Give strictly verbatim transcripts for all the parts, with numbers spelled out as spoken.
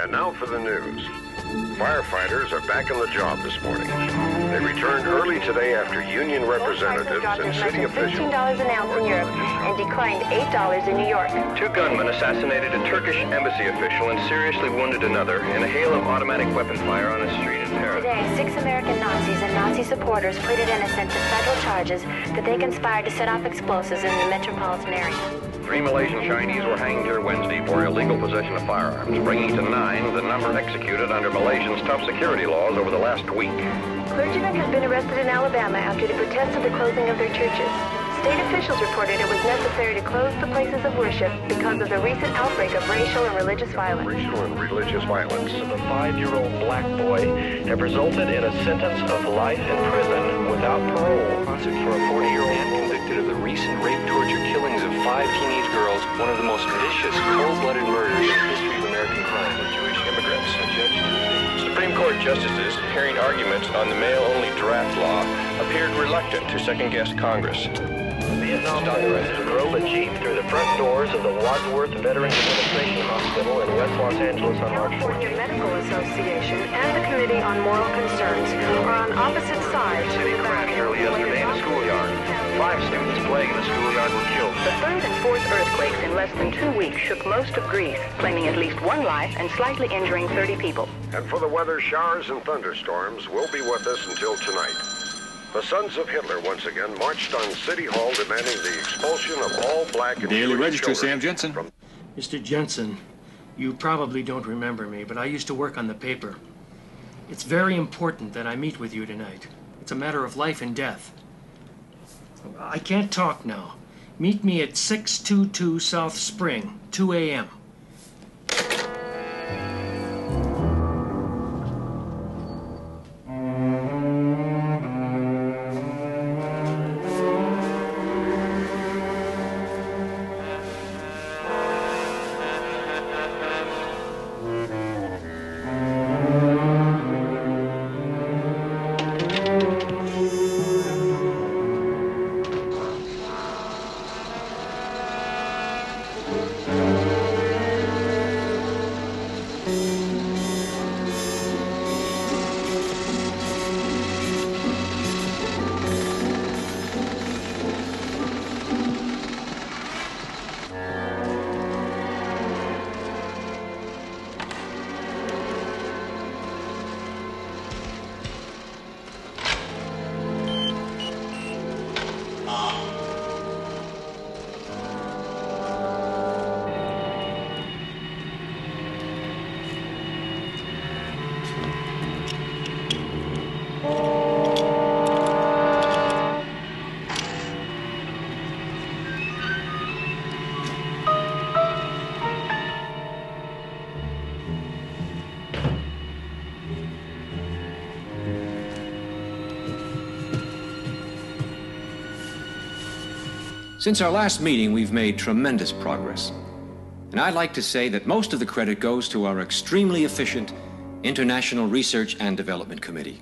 And now for the news. Firefighters are back on the job this morning. They returned early today after union representatives and city officials... fifteen dollars an ounce in Europe and declined eight dollars in New York. Two gunmen assassinated a Turkish embassy official and seriously wounded another in a hail of automatic weapon fire on a street in Paris. Today, six American Nazis and Nazi supporters pleaded innocent to federal charges that they conspired to set off explosives in the metropolitan area. Three Malaysian Chinese were hanged here Wednesday for illegal possession of firearms, bringing to nine the number executed under Malaysia's tough security laws over the last week. Clergymen have been arrested in Alabama after the protests of the closing of their churches. State officials reported it was necessary to close the places of worship because of the recent outbreak of racial and religious violence. Racial and religious violence. Of a five-year-old black boy have resulted in a sentence of life in prison without parole for a forty-year-old man convicted of the recent rape, torture, killings of five teenage girls, one of the most vicious, cold-blooded murders in the history of American crime. Jewish immigrants. Supreme Court justices, hearing arguments on the male-only draft law, appeared reluctant to second-guess Congress. Vietnam veterans drove a Jeep through the front doors of the Wadsworth Veterans Administration Hospital in West Los Angeles on March fourteenth. California Medical Association and the Committee on Moral Concerns are on opposite sides. A city crash early yesterday in a schoolyard. Five students playing in the schoolyard were killed. The third and fourth earthquakes in less than two weeks shook most of Greece, claiming at least one life and slightly injuring thirty people. And for the weather, showers and thunderstorms will be with us until tonight. The Sons of Hitler once again marched on City Hall demanding the expulsion of all black and Daily Jewish Register, children Sam Jensen. from- Mister Jensen, you probably don't remember me, but I used to work on the paper. It's very important that I meet with you tonight. It's a matter of life and death. I can't talk now. Meet me at six two two South Spring, two A M Since our last meeting, we've made tremendous progress. And I'd like to say that most of the credit goes to our extremely efficient International Research and Development Committee.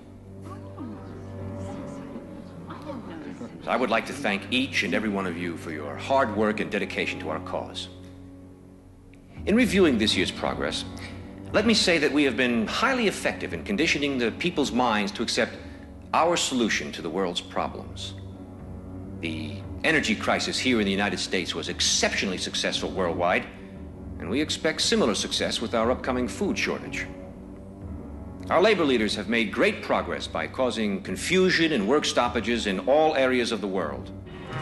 I would like to thank each and every one of you for your hard work and dedication to our cause. In reviewing this year's progress, let me say that we have been highly effective in conditioning the people's minds to accept our solution to the world's problems. The energy crisis here in the United States was exceptionally successful worldwide, and we expect similar success with our upcoming food shortage. Our labor leaders have made great progress by causing confusion and work stoppages in all areas of the world.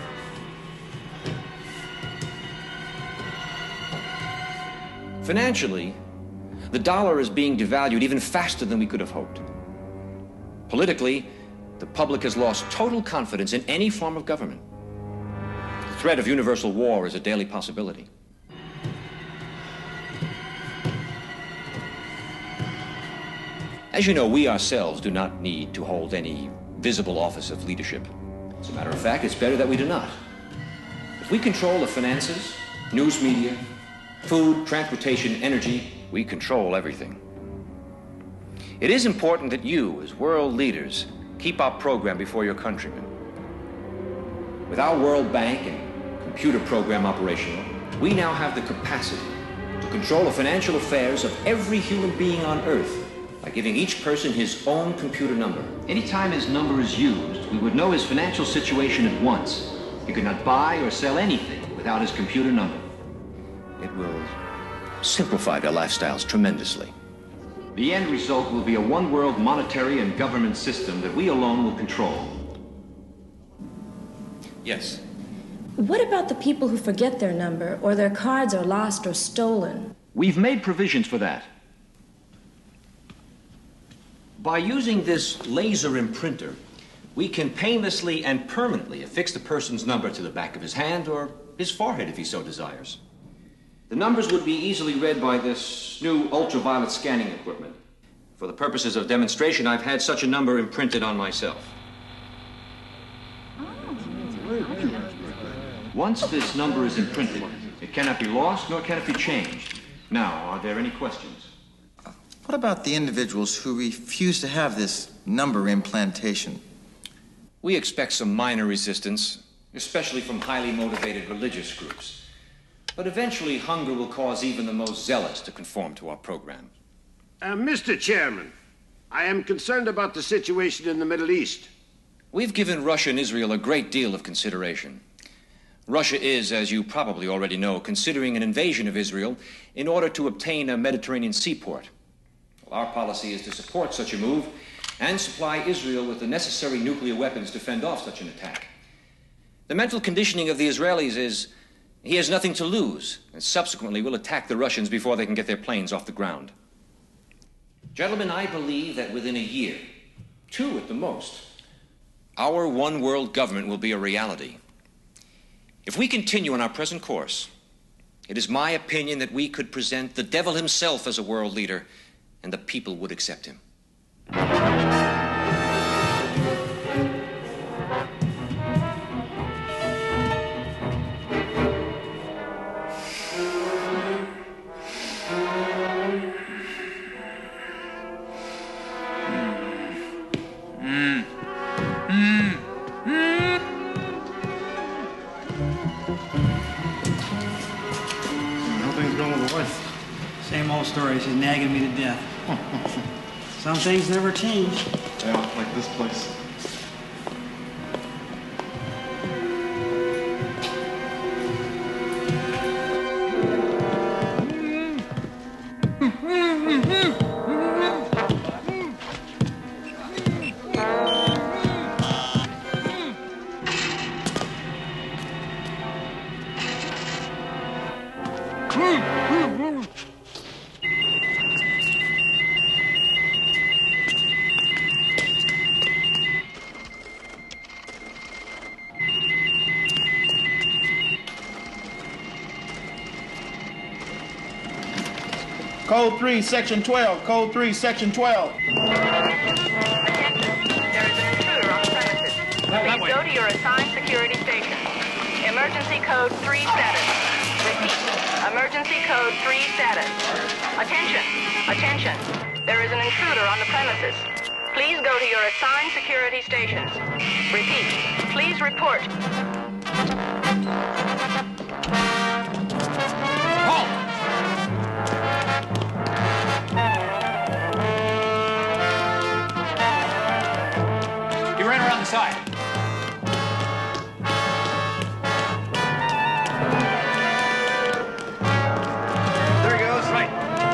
Financially, the dollar is being devalued even faster than we could have hoped. Politically, the public has lost total confidence in any form of government. The threat of universal war is a daily possibility. As you know, we ourselves do not need to hold any visible office of leadership. As a matter of fact, it's better that we do not. If we control the finances, news media, food, transportation, energy, we control everything. It is important that you, as world leaders, keep our program before your countrymen. With our World Bank and computer program operational, we now have the capacity to control the financial affairs of every human being on Earth by giving each person his own computer number. Anytime his number is used, we would know his financial situation at once. He could not buy or sell anything without his computer number. It will simplify their lifestyles tremendously. The end result will be a one-world monetary and government system that we alone will control. Yes. What about the people who forget their number, or their cards are lost or stolen? We've made provisions for that. By using this laser imprinter, we can painlessly and permanently affix the person's number to the back of his hand or his forehead if he so desires. The numbers would be easily read by this new ultraviolet scanning equipment. For the purposes of demonstration, I've had such a number imprinted on myself. Once this number is imprinted, it cannot be lost nor can it be changed. Now, are there any questions? What about the individuals who refuse to have this number implantation? We expect some minor resistance, especially from highly motivated religious groups. But eventually, hunger will cause even the most zealous to conform to our program. Uh, Mister Chairman, I am concerned about the situation in the Middle East. We've given Russia and Israel a great deal of consideration. Russia is, as you probably already know, considering an invasion of Israel in order to obtain a Mediterranean seaport. Well, our policy is to support such a move and supply Israel with the necessary nuclear weapons to fend off such an attack. The mental conditioning of the Israelis is he has nothing to lose, and subsequently will attack the Russians before they can get their planes off the ground. Gentlemen, I believe that within a year, two at the most, our one world government will be a reality. If we continue on our present course, it is my opinion that we could present the devil himself as a world leader, and the people would accept him. Same old story. She's nagging me to death. Some things never change. Yeah, like this place. Code three, Section twelve. Code three, Section twelve. Attention. There is an intruder on the premises. Please go to your assigned security station. Emergency code three status. Repeat. Emergency code three status. Attention. Attention. There is an intruder on the premises. Please go to your assigned security stations. Repeat. Please report. Halt! He ran around the side. There he goes. Right.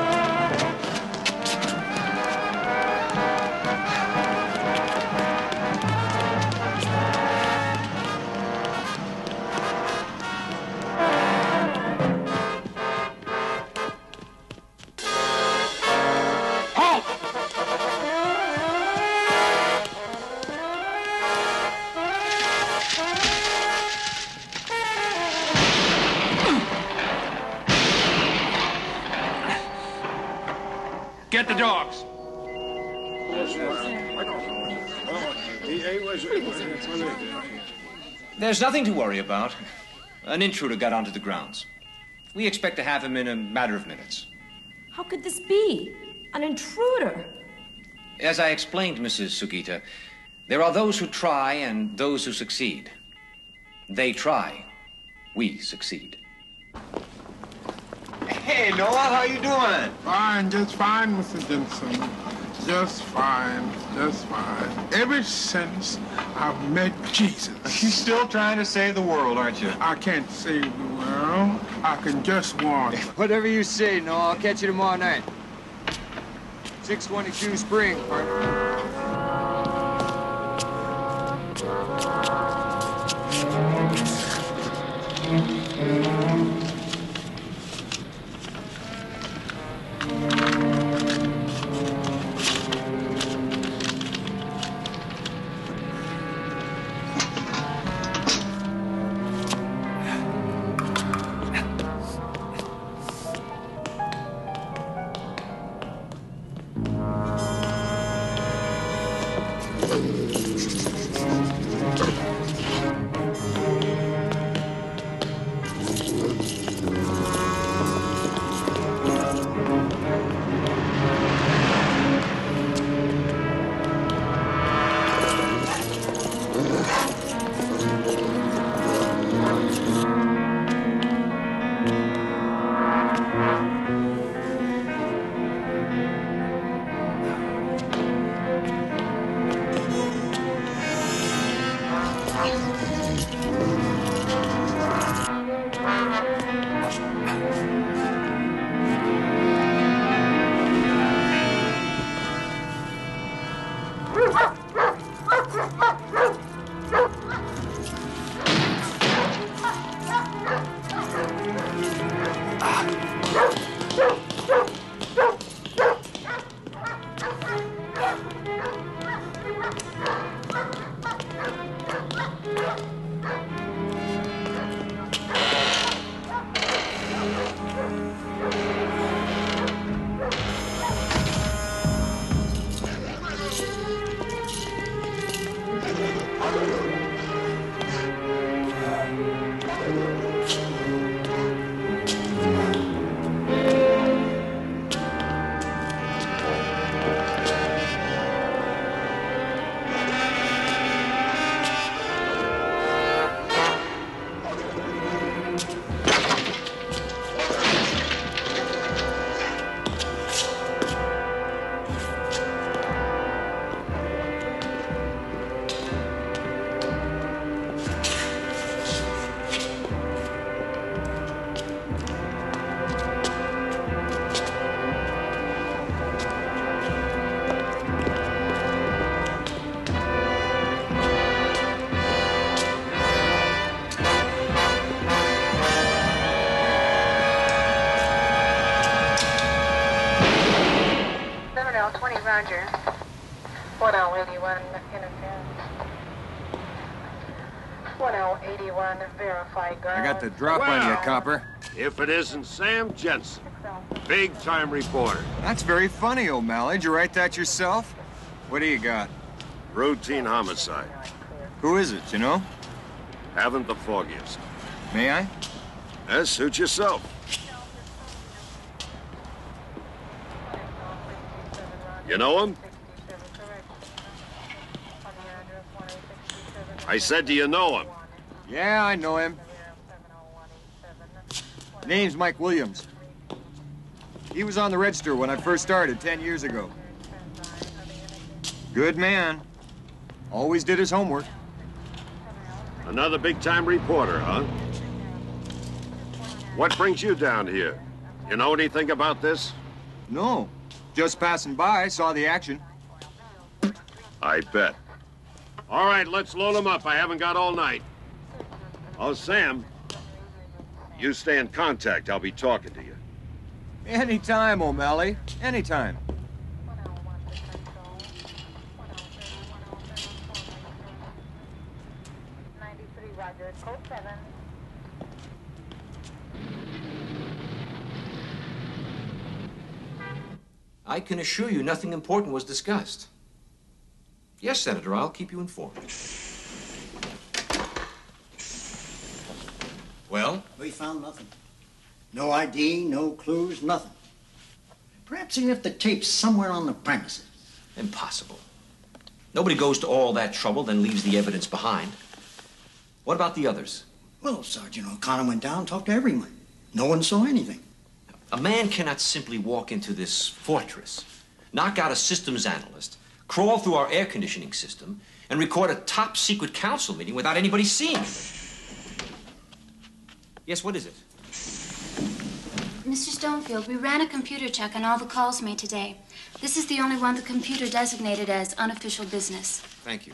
Get the dogs. There's nothing to worry about. An intruder got onto the grounds. We expect to have him in a matter of minutes. How could this be? An intruder? As I explained, Missus Sugita, there are those who try and those who succeed. They try. We succeed. Hey, Noah, how you doing? Fine, just fine, Mister Jensen. Just fine, just fine. Ever since I've met Jesus. You're still trying to save the world, aren't you? I can't save the world. I can just warn. Whatever you say, Noah. I'll catch you tomorrow night. six twenty-two Spring, partner. Roger. one L eighty-one interference. one L eighty-one verify guard. I got the drop Well, on you, Copper. If it isn't Sam Jensen, big-time reporter. That's very funny, O'Malley. Did you write that yourself? What do you got? Routine homicide. Who is it, you know? Haven't the foggiest. May I? As suit yourself. You know him? I said, do you know him? Yeah, I know him. Name's Mike Williams. He was on the register when I first started ten years ago. Good man. Always did his homework. Another big-time reporter, huh? What brings you down here? You know anything about this? No. Just passing by, saw the action. I bet. All right, let's load them up. I haven't got all night. Oh, Sam, you stay in contact. I'll be talking to you. Anytime, O'Malley. Anytime. I can assure you nothing important was discussed. Yes, Senator, I'll keep you informed. Well? We found nothing. No I D, no clues, nothing. Perhaps even if the tape's somewhere on the premises. Impossible. Nobody goes to all that trouble, then leaves the evidence behind. What about the others? Well, Sergeant O'Connor went down, talked to everyone. No one saw anything. A man cannot simply walk into this fortress, knock out a systems analyst, crawl through our air conditioning system, and record a top-secret council meeting without anybody seeing it. Yes, what is it? Mister Stonefield, we ran a computer check on all the calls made today. This is the only one the computer designated as unofficial business. Thank you.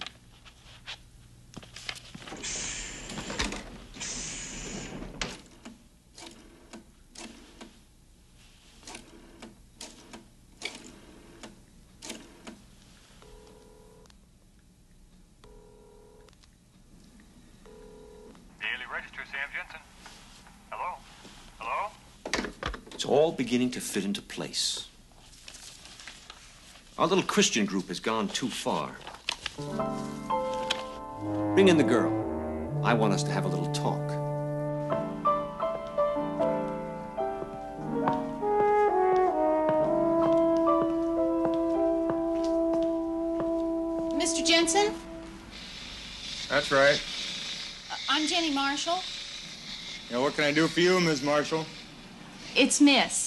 Daily Register, Sam Jensen. Hello? Hello? It's all beginning to fit into place. Our little Christian group has gone too far. Bring in the girl. I want us to have a little talk. Mister Jensen? That's right. Uh, I'm Jenny Marshall. Now, what can I do for you, Miss Marshall? It's Miss.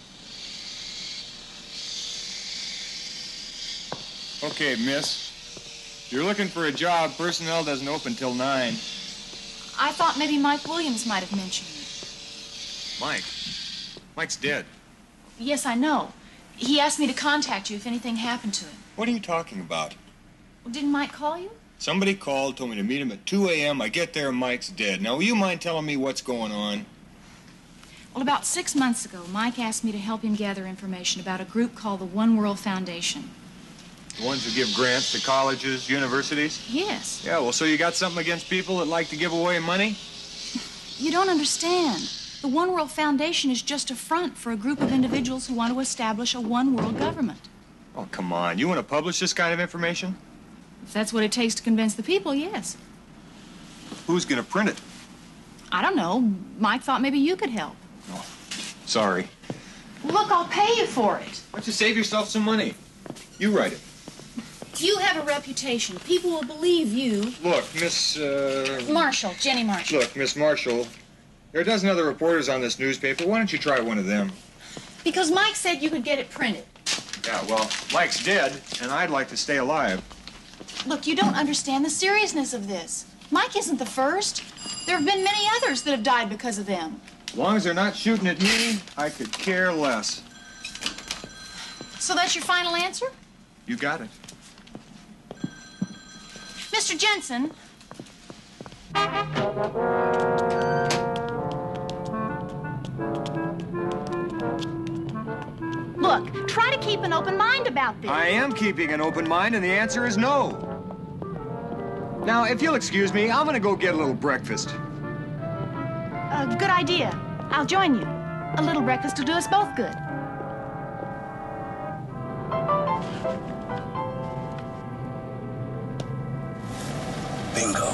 Okay, miss. If you're looking for a job, personnel doesn't open till nine. I thought maybe Mike Williams might have mentioned you. Mike? Mike's dead. Yes, I know. He asked me to contact you if anything happened to him. What are you talking about? Well, didn't Mike call you? Somebody called, told me to meet him at two A M I get there, Mike's dead. Now, will you mind telling me what's going on? Well, about six months ago, Mike asked me to help him gather information about a group called the One World Foundation. The ones who give grants to colleges, universities? Yes. Yeah, well, so you got something against people that like to give away money? You don't understand. The One World Foundation is just a front for a group of individuals who want to establish a one world government. Oh, come on. You want to publish this kind of information? If that's what it takes to convince the people, yes. Who's going to print it? I don't know. Mike thought maybe you could help. Oh, sorry. Look, I'll pay you for it. Why don't you save yourself some money? You write it. You have a reputation. People will believe you. Look, Miss, uh... Marshall, Jenny Marshall. Look, Miss Marshall, there are a dozen other reporters on this newspaper. Why don't you try one of them? Because Mike said you could get it printed. Yeah, well, Mike's dead, and I'd like to stay alive. Look, you don't understand the seriousness of this. Mike isn't the first. There have been many others that have died because of them. As long as they're not shooting at me, I could care less. So that's your final answer? You got it. Mister Jensen. Look, try to keep an open mind about this. I am keeping an open mind, and the answer is no. Now, if you'll excuse me, I'm gonna go get a little breakfast. Uh, good idea. I'll join you. A little breakfast will do us both good. Bingo.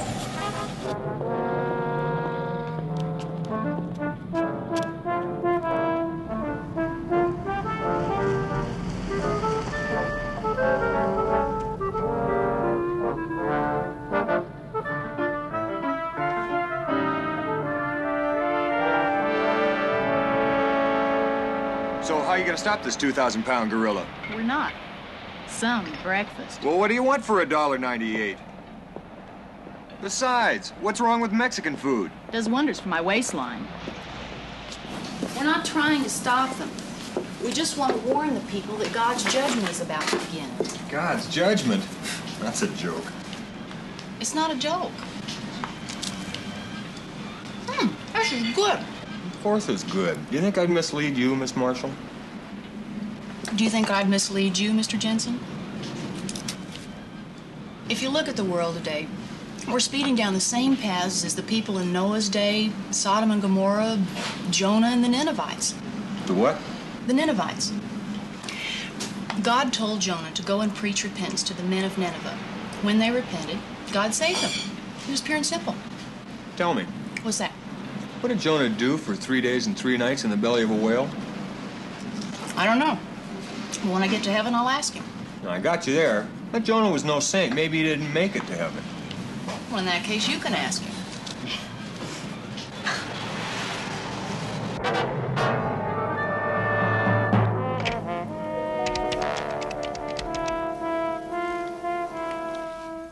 So how are you gonna stop this two thousand pound gorilla? We're not. Some breakfast. Well, what do you want for a dollar ninety-eight? Besides, what's wrong with Mexican food? Does wonders for my waistline. We're not trying to stop them. We just want to warn the people that God's judgment is about to begin. God's judgment? That's a joke. It's not a joke. Hmm, this is good. Of course it's good. Do you think I'd mislead you, Miss Marshall? Do you think I'd mislead you, Mister Jensen? If you look at the world today, we're speeding down the same paths as the people in Noah's day, Sodom and Gomorrah, Jonah and the Ninevites. The what? The Ninevites. God told Jonah to go and preach repentance to the men of Nineveh. When they repented, God saved them. It was pure and simple. Tell me. What's that? What did Jonah do for three days and three nights in the belly of a whale? I don't know. When I get to heaven, I'll ask him. Now, I got you there. But Jonah was no saint. Maybe he didn't make it to heaven. Well, in that case, you can ask him.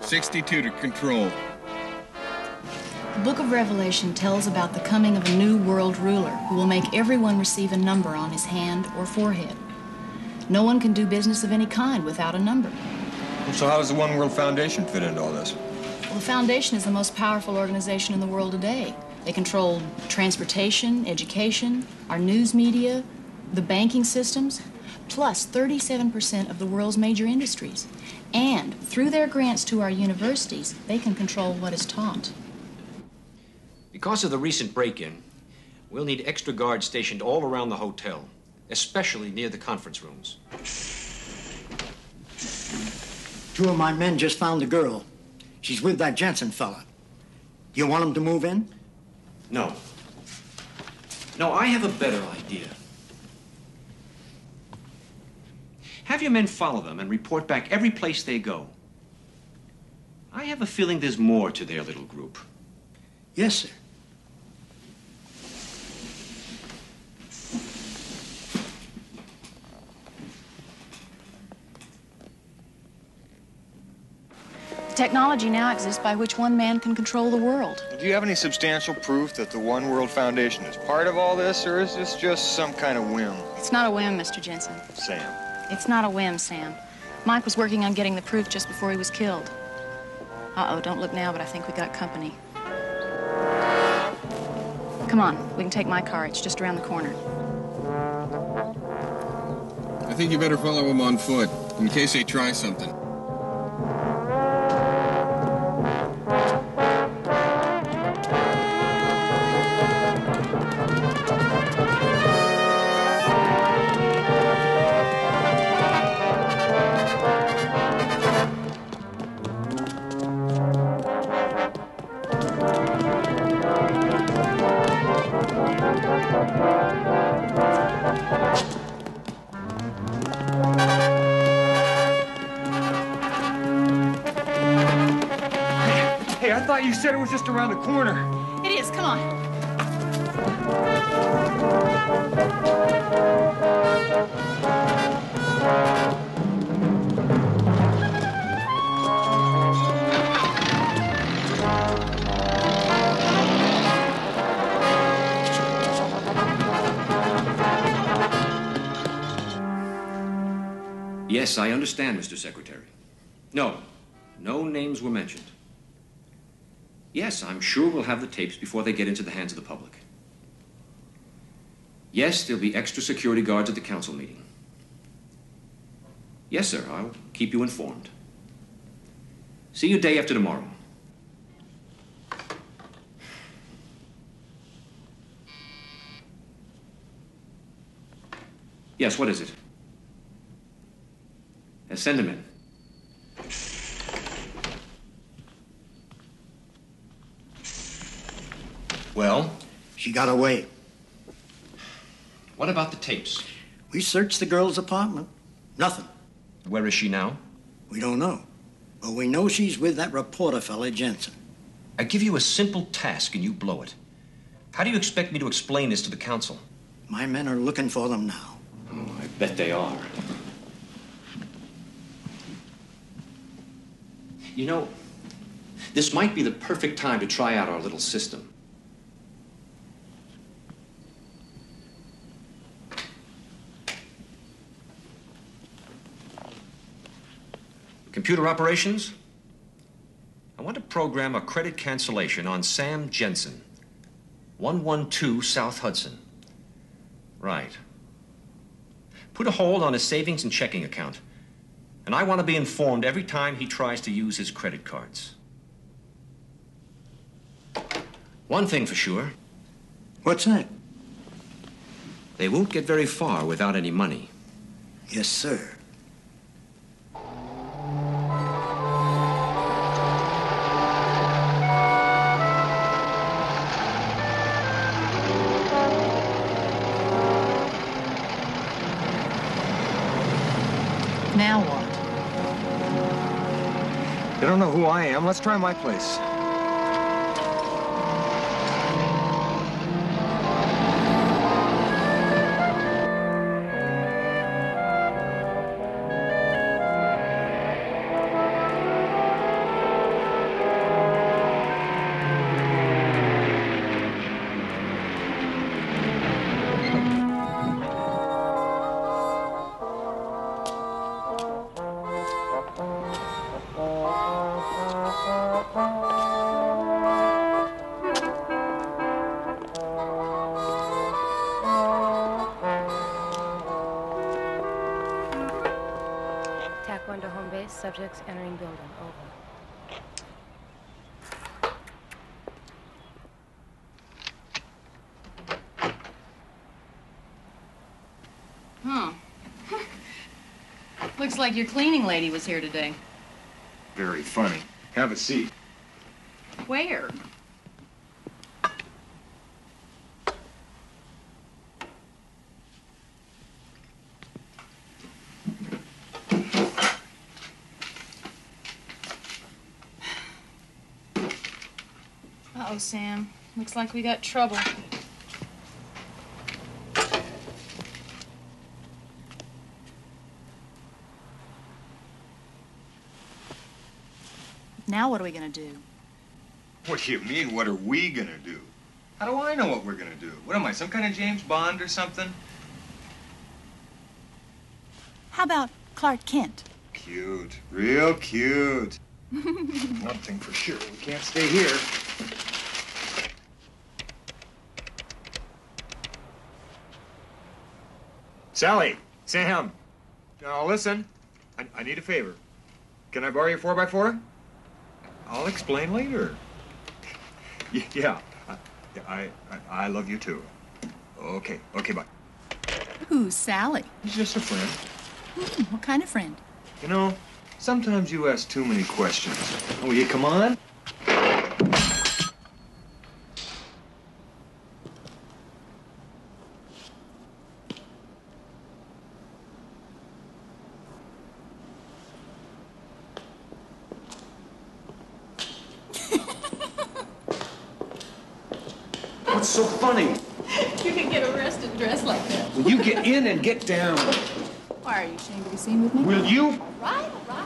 sixty-two to control. The book of Revelation tells about the coming of a new world ruler who will make everyone receive a number on his hand or forehead. No one can do business of any kind without a number. So how does the One World Foundation fit into all this? Well, the Foundation is the most powerful organization in the world today. They control transportation, education, our news media, the banking systems, plus thirty-seven percent of the world's major industries. And through their grants to our universities, they can control what is taught. Because of the recent break-in, we'll need extra guards stationed all around the hotel, especially near the conference rooms. Two of my men just found the girl. She's with that Jensen fella. You want him to move in? No. No, I have a better idea. Have your men follow them and report back every place they go. I have a feeling there's more to their little group. Yes, sir. Technology now exists by which one man can control the world. Do you have any substantial proof that the One World Foundation is part of all this, or is this just some kind of whim? It's not a whim, Mister Jensen. Sam. It's not a whim, Sam. Mike was working on getting the proof just before he was killed. Uh-oh, don't look now, but I think we got company. Come on, we can take my car. It's just around the corner. I think you better follow him on foot, in case they try something. Hey, I thought you said it was just around the corner. It is, come on. Yes, I understand, Mister Secretary. No, no names were mentioned. Yes, I'm sure we'll have the tapes before they get into the hands of the public. Yes, there'll be extra security guards at the council meeting. Yes, sir, I'll keep you informed. See you day after tomorrow. Yes, what is it? Uh, send him in. Well? She got away. What about the tapes? We searched the girl's apartment. Nothing. Where is she now? We don't know. But we know she's with that reporter fella, Jensen. I give you a simple task and you blow it. How do you expect me to explain this to the council? My men are looking for them now. Oh, I bet they are. You know, this might be the perfect time to try out our little system. Computer operations? I want to program a credit cancellation on Sam Jensen, one one two South Hudson. Right. Put a hold on his savings and checking account. And I want to be informed every time he tries to use his credit cards. One thing for sure. What's that? They won't get very far without any money. Yes, sir. Now what? They don't know who I am. Let's try my place. subjects entering building. Over. Huh. Looks like your cleaning lady was here today. Very funny. Have a seat. Where? Uh-oh, Sam. Looks like we got trouble. Now what are we gonna do? What do you mean, what are we gonna do? How do I know what we're gonna do? What am I, some kind of James Bond or something? How about Clark Kent? Cute. Real cute. One thing for sure, we can't stay here. Sally! Sam! Now listen, I, I need a favor. Can I borrow your four by four? I'll explain later. Y yeah, I, I, I, I love you too. Okay, okay, bye. Who's Sally? He's just a friend. Hmm, what kind of friend? You know, sometimes you ask too many questions. Will you come on? What's so funny? You can get arrested dressed like that. Will you get in and get down? Why, are you ashamed to be seen with me? Will you? Right, right.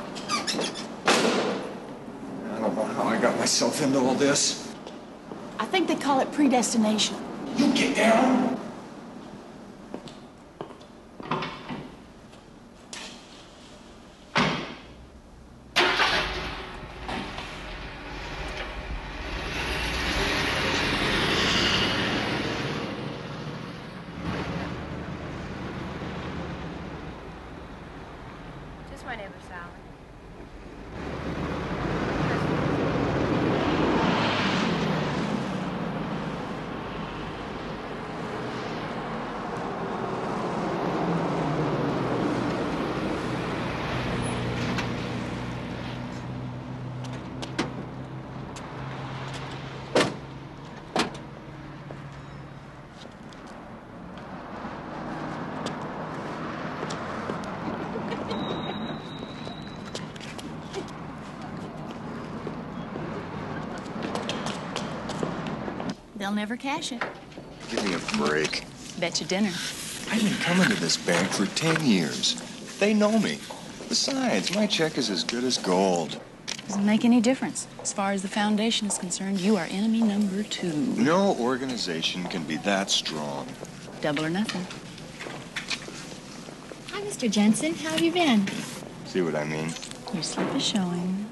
I don't know how I got myself into all this. I think they call it predestination. You get down. Just my neighbor, Sally. They'll never cash it. Give me a break. Bet you dinner. I've been coming to this bank for ten years. They know me. Besides, my check is as good as gold. Doesn't make any difference. As far as the foundation is concerned, you are enemy number two. No organization can be that strong. Double or nothing. Hi, Mister Jensen. How have you been? See what I mean? Your slip is showing.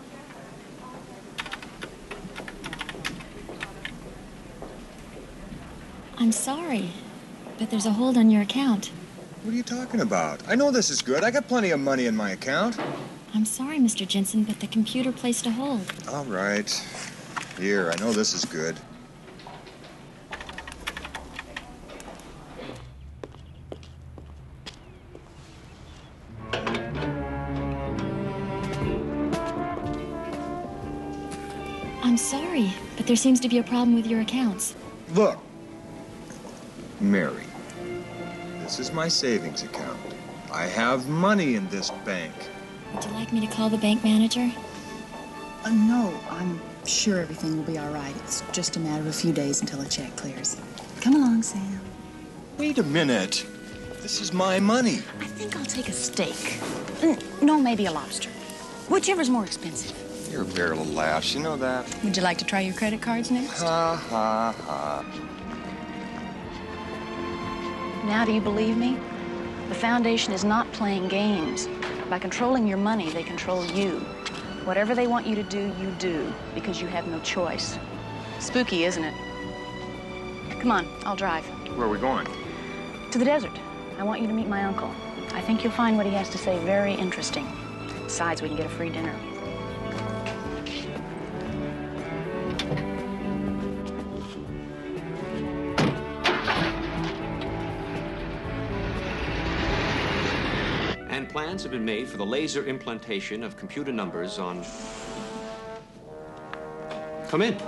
I'm sorry, but there's a hold on your account. What are you talking about? I know this is good. I got plenty of money in my account. I'm sorry, Mister Jensen, but the computer placed a hold. All right. Here, I know this is good. I'm sorry, but there seems to be a problem with your accounts. Look, Mary, this is my savings account. I have money in this bank. Would you like me to call the bank manager? Uh, no, I'm sure everything will be all right. It's just a matter of a few days until a check clears. Come along, Sam. Wait a minute. This is my money. I think I'll take a steak. Mm, no, maybe a lobster. Whichever's more expensive. You're a barrel of laughs, you know that. Would you like to try your credit cards next? Ha, ha, ha. Now do you believe me? The Foundation is not playing games. By controlling your money, they control you. Whatever they want you to do, you do, because you have no choice. Spooky, isn't it? Come on, I'll drive. Where are we going? To the desert. I want you to meet my uncle. I think you'll find what he has to say very interesting. Besides, we can get a free dinner. And plans have been made for the laser implantation of computer numbers on... Come in.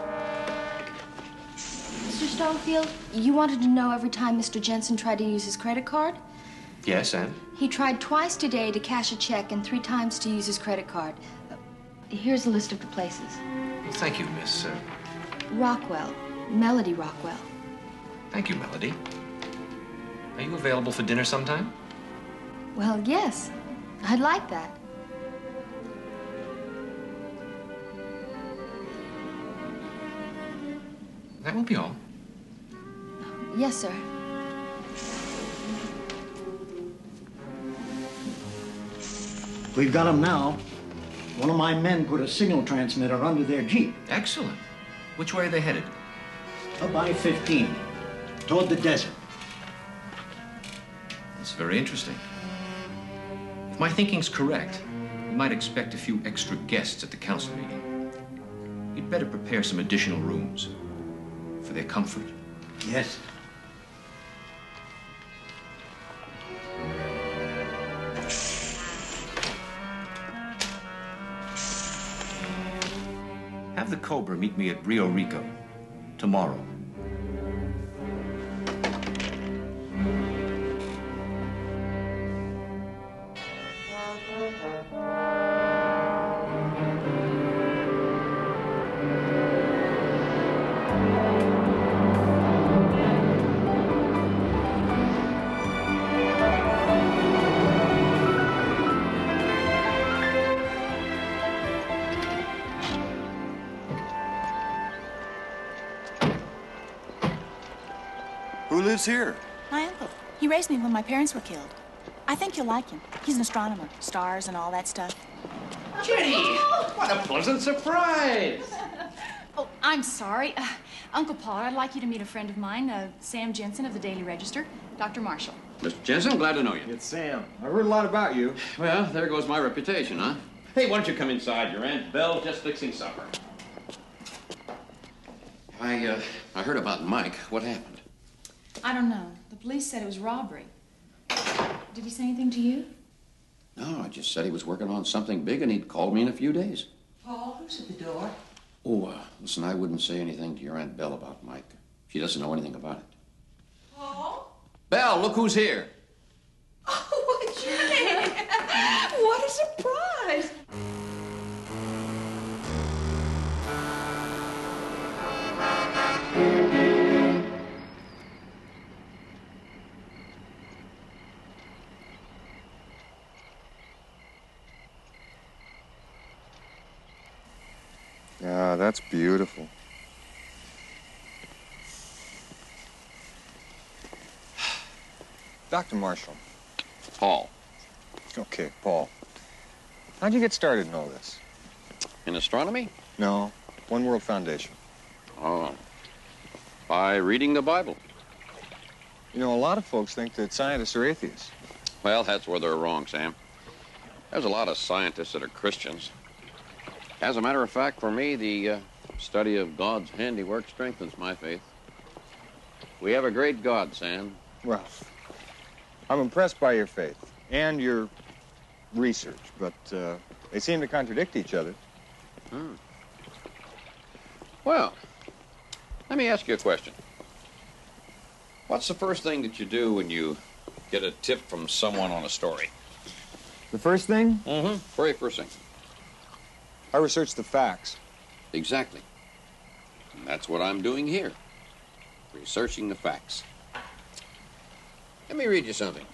Mister Stonefield, you wanted to know every time Mister Jensen tried to use his credit card? Yes, Sam? He tried twice today to cash a check and three times to use his credit card. Uh, here's a list of the places. Well, thank you, Miss... Uh... Rockwell. Melody Rockwell. Thank you, Melody. Are you available for dinner sometime? Well, yes. I'd like that. That won't be all. Yes, sir. We've got them now. One of my men put a signal transmitter under their Jeep. Excellent. Which way are they headed? Up I fifteen, toward the desert. That's very interesting. If my thinking's correct, we might expect a few extra guests at the council meeting. You'd better prepare some additional rooms for their comfort. Yes. Have the Cobra meet me at Rio Rico tomorrow. Who lives here? My uncle. He raised me when my parents were killed. I think you'll like him. He's an astronomer. Stars and all that stuff. Jenny! What a pleasant surprise! Oh, I'm sorry. Uh, Uncle Paul, I'd like you to meet a friend of mine, uh, Sam Jensen of the Daily Register, Doctor Marshall. Mister Jensen, I'm glad to know you. It's Sam. I heard a lot about you. Well, there goes my reputation, huh? Hey, why don't you come inside? Your Aunt Belle's just fixing supper. I, uh, I heard about Mike. What happened? I don't know. The police said it was robbery. Did he say anything to you? No, I just said he was working on something big and he'd call me in a few days. Paul, who's at the door? Oh, uh, listen, I wouldn't say anything to your Aunt Belle about Mike. She doesn't know anything about it. Paul? Belle, look who's here. Oh, Jenny! What a surprise! Yeah, that's beautiful. Doctor Marshall. Paul. Okay, Paul. How'd you get started in all this? In astronomy? No, One World Foundation. Oh. By reading the Bible. You know, a lot of folks think that scientists are atheists. Well, that's where they're wrong, Sam. There's a lot of scientists that are Christians. As a matter of fact, for me, the uh, study of God's handiwork strengthens my faith. We have a great God, Sam. Well, I'm impressed by your faith and your research, but uh, they seem to contradict each other. Hmm. Well, let me ask you a question. What's the first thing that you do when you get a tip from someone on a story? The first thing? Mm-hmm. Very first thing. I research the facts. Exactly. And that's what I'm doing here. Researching the facts. Let me read you something.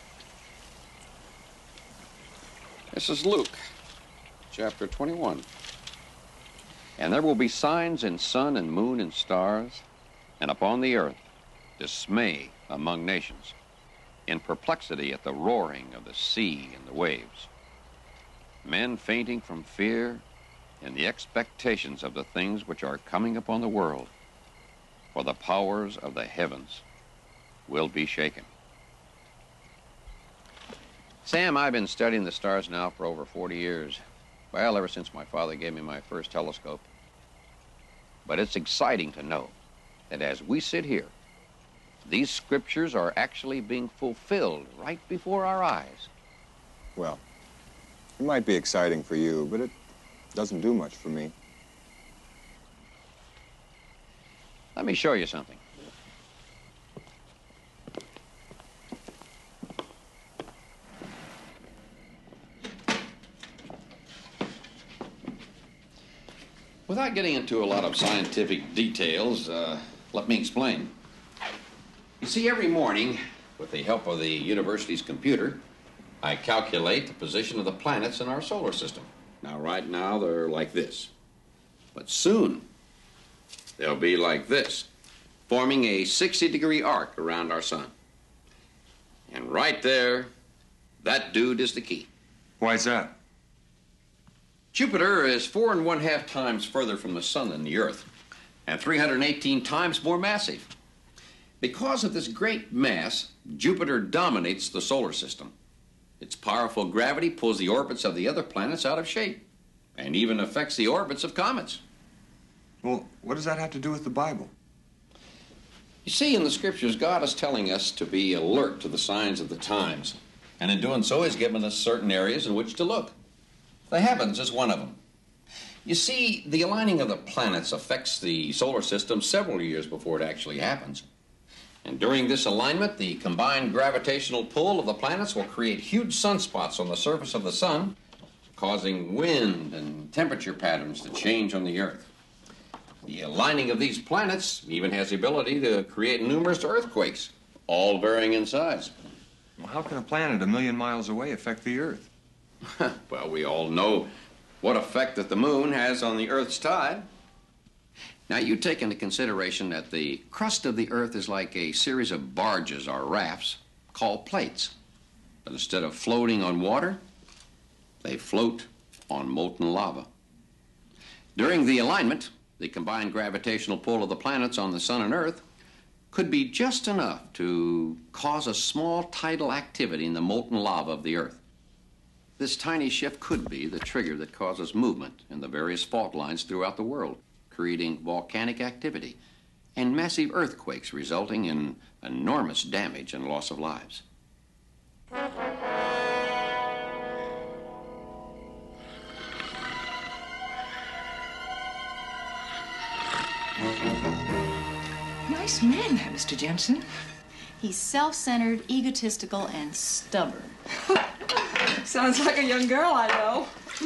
This is Luke, chapter twenty-one. And there will be signs in sun and moon and stars, and upon the earth dismay among nations, in perplexity at the roaring of the sea and the waves. Men fainting from fear in the expectations of the things which are coming upon the world, for the powers of the heavens will be shaken. Sam, I've been studying the stars now for over forty years. Well, ever since my father gave me my first telescope. But it's exciting to know that as we sit here, these scriptures are actually being fulfilled right before our eyes. Well, it might be exciting for you, but it doesn't do much for me. Let me show you something. Without getting into a lot of scientific details, uh, let me explain. You see, every morning, with the help of the university's computer, I calculate the position of the planets in our solar system. Now, right now, they're like this. But soon, they'll be like this, forming a sixty degree arc around our sun. And right there, that dude is the key. Why is that? Jupiter is four and one half times further from the sun than the Earth, and three hundred eighteen times more massive. Because of this great mass, Jupiter dominates the solar system. Its powerful gravity pulls the orbits of the other planets out of shape, and even affects the orbits of comets. Well, what does that have to do with the Bible? You see, in the scriptures, God is telling us to be alert to the signs of the times, and in doing so, He's given us certain areas in which to look. The heavens is one of them. You see, the aligning of the planets affects the solar system several years before it actually happens. And during this alignment, the combined gravitational pull of the planets will create huge sunspots on the surface of the sun, causing wind and temperature patterns to change on the Earth. The aligning of these planets even has the ability to create numerous earthquakes, all varying in size. Well, how can a planet a million miles away affect the Earth? Well, we all know what effect that the moon has on the Earth's tide. Now, you take into consideration that the crust of the Earth is like a series of barges or rafts called plates. But instead of floating on water, they float on molten lava. During the alignment, the combined gravitational pull of the planets on the sun and Earth could be just enough to cause a small tidal activity in the molten lava of the Earth. This tiny shift could be the trigger that causes movement in the various fault lines throughout the world, creating volcanic activity and massive earthquakes resulting in enormous damage and loss of lives. Nice man, that Mister Jensen. He's self-centered, egotistical, and stubborn. Sounds like a young girl I know.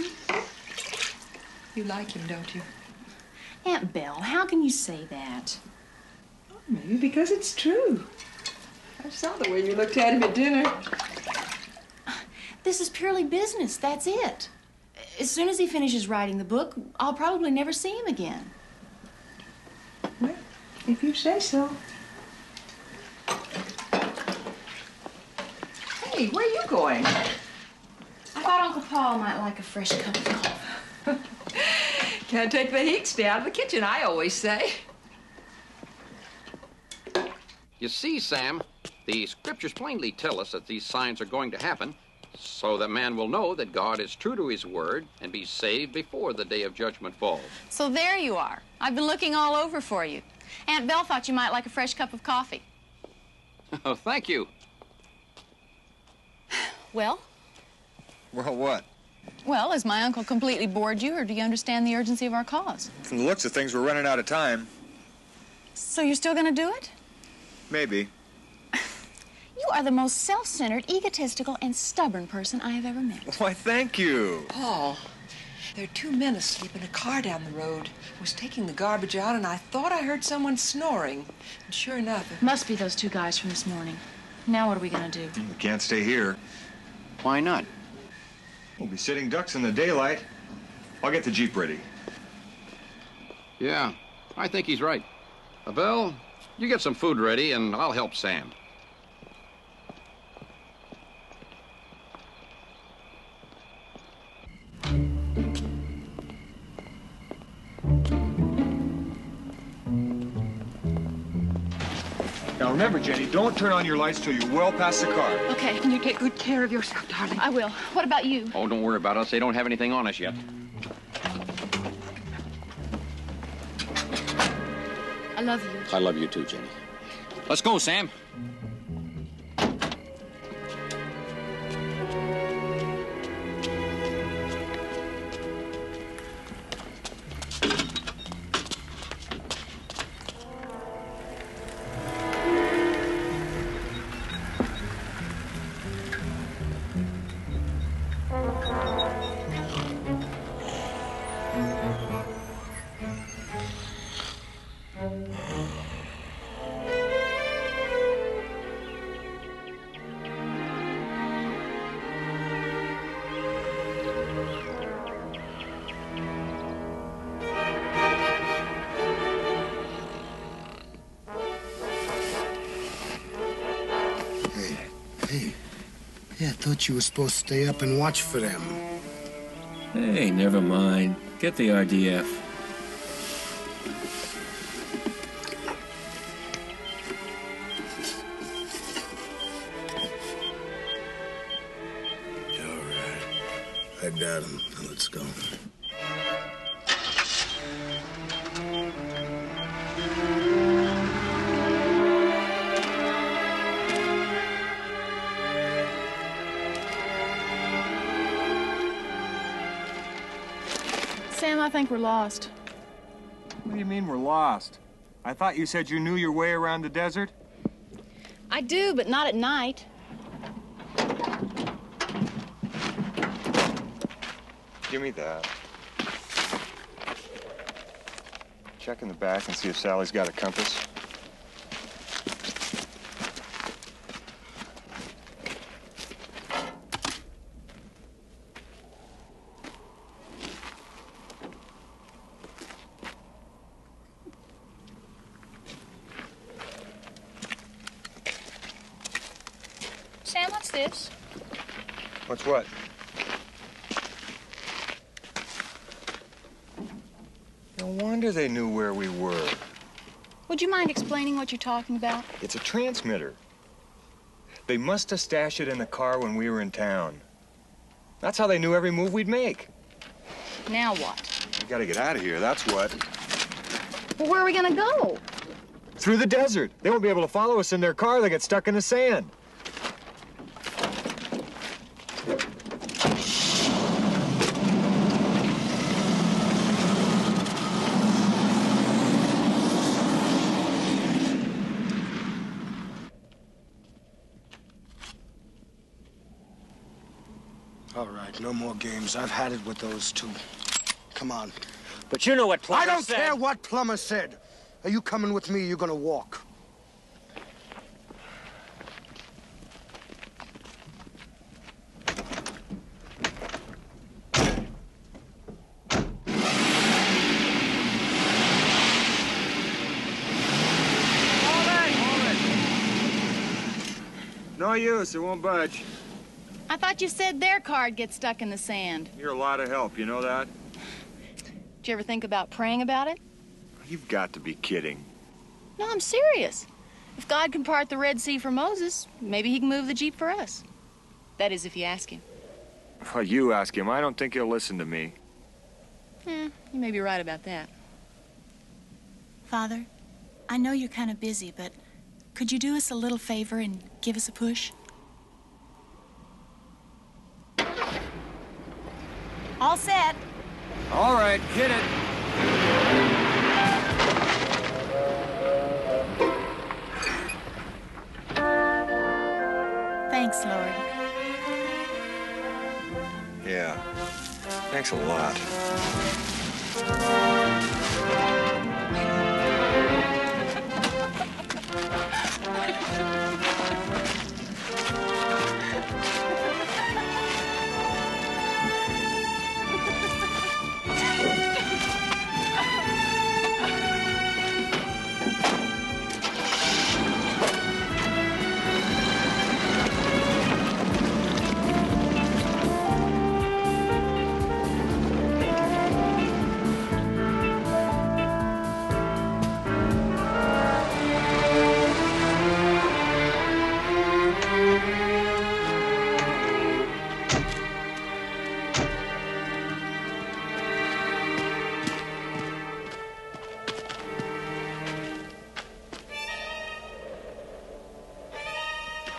You like him, don't you? Aunt Belle, how can you say that? Oh, maybe because it's true. I saw the way you looked at him at dinner. This is purely business, that's it. As soon as he finishes writing the book, I'll probably never see him again. Well, if you say so. Hey, where are you going? I thought Uncle Paul might like a fresh cup of coffee. Can't take the heat, stay out of the kitchen, I always say. You see, Sam, the scriptures plainly tell us that these signs are going to happen so that man will know that God is true to his word and be saved before the day of judgment falls. So there you are. I've been looking all over for you. Aunt Belle thought you might like a fresh cup of coffee. Oh, thank you. Well? Well, what? Well, has my uncle completely bored you, or do you understand the urgency of our cause? From the looks of things, we're running out of time. So you're still going to do it? Maybe. You are the most self-centered, egotistical, and stubborn person I have ever met. Why, thank you. Paul, there are two men asleep in a car down the road. I was taking the garbage out, and I thought I heard someone snoring. And sure enough... It... Must be those two guys from this morning. Now what are we going to do? We can't stay here. Why not? We'll be sitting ducks in the daylight. I'll get the Jeep ready. Yeah, I think he's right. Abel, you get some food ready, and I'll help Sam. Now, remember, Jenny, don't turn on your lights till you're well past the car. Okay. And you take good care of yourself, darling. I will. What about you? Oh, don't worry about us. They don't have anything on us yet. I love you. I love you too, Jenny. Let's go, Sam. Yeah, I thought you were supposed to stay up and watch for them. Hey, never mind. Get the R D F. All right. I got him. Now let's go. Sam, I think we're lost. What do you mean we're lost? I thought you said you knew your way around the desert? I do, but not at night. Give me that. Check in the back and see if Sally's got a compass. Sam, what's this? What's what? No wonder they knew where we were. Would you mind explaining what you're talking about? It's a transmitter. They must have stashed it in the car when we were in town. That's how they knew every move we'd make. Now what? We gotta get out of here, that's what. Well, where are we gonna go? Through the desert. They won't be able to follow us in their car. They get stuck in the sand. All right, no more games. I've had it with those two. Come on. But you know what Plummer I don't said. care what Plummer said. Are you coming with me or you gonna walk? No use, it won't budge. I thought you said their card gets stuck in the sand. You're a lot of help, you know that? Did you ever think about praying about it? You've got to be kidding. No, I'm serious. If God can part the Red Sea for Moses, maybe he can move the Jeep for us. That is, if you ask him. Well, you ask him. I don't think he'll listen to me. Eh, you may be right about that. Father, I know you're kind of busy, but could you do us a little favor and give us a push? All set. All right, hit it. Thanks, Lord. Yeah. Thanks a lot.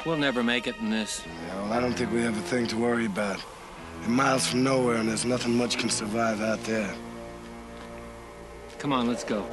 We'll never make it in this. Yeah, well, I don't think we have a thing to worry about. We're miles from nowhere, and there's nothing much can survive out there. Come on, let's go.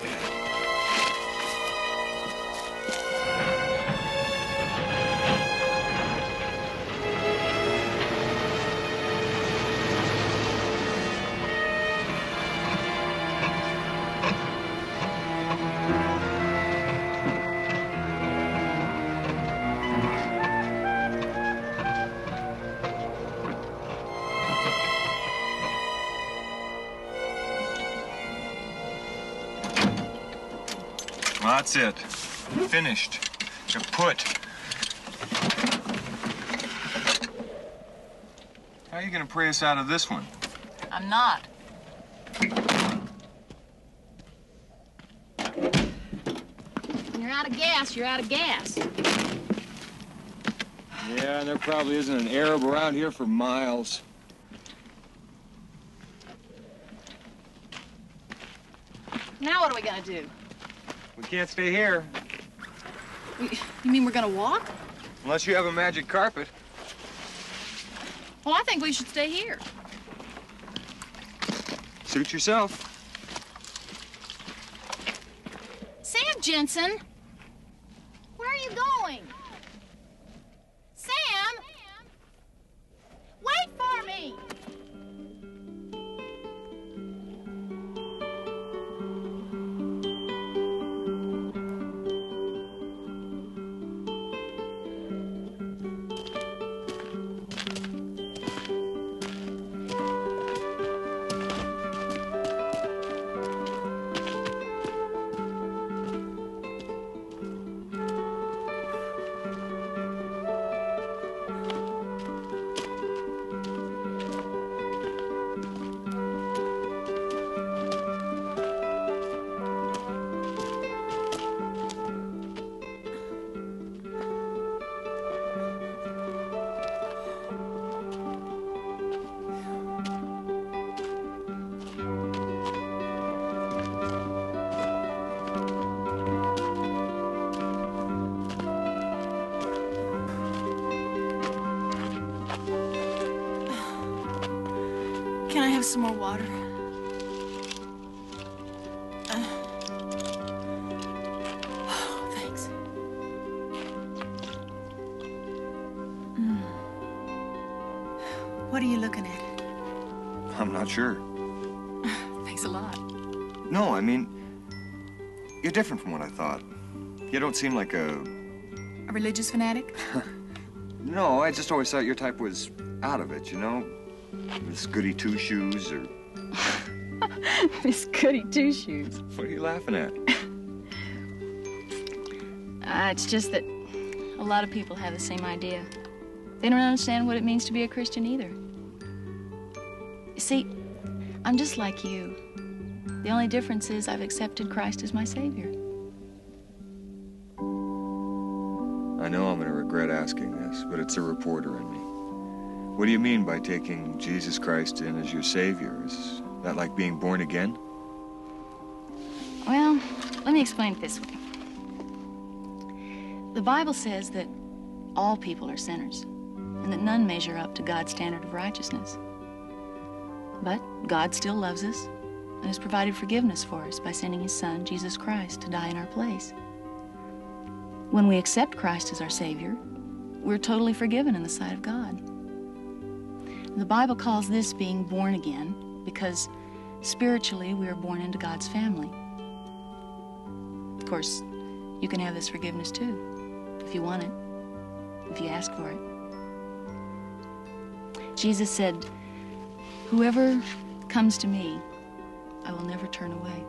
That's it. Finished. Kaput. How are you gonna pray us out of this one? I'm not. When you're out of gas, you're out of gas. Yeah, and there probably isn't an Arab around here for miles. Now what are we gonna do? We can't stay here. You mean we're gonna walk? Unless you have a magic carpet. Well, I think we should stay here. Suit yourself. Sam Jensen! Where are you going? Sam! Wait for me! Can I have some more water? Uh, oh, thanks. Mm. What are you looking at? I'm not sure. Thanks a lot. No, I mean, you're different from what I thought. You don't seem like a... A religious fanatic? No, I just always thought your type was out of it, you know? Miss Goody Two-Shoes or... Miss Goody Two-Shoes. What are you laughing at? Uh, it's just that a lot of people have the same idea. They don't understand what it means to be a Christian either. You see, I'm just like you. The only difference is I've accepted Christ as my Savior. I know I'm going to regret asking this, but it's a reporter in me. What do you mean by taking Jesus Christ in as your Savior? Is that like being born again? Well, let me explain it this way. The Bible says that all people are sinners, and that none measure up to God's standard of righteousness. But God still loves us and has provided forgiveness for us by sending His Son, Jesus Christ, to die in our place. When we accept Christ as our Savior, we're totally forgiven in the sight of God. The Bible calls this being born again because spiritually we are born into God's family. Of course, you can have this forgiveness too, if you want it, if you ask for it. Jesus said, "Whoever comes to me, I will never turn away."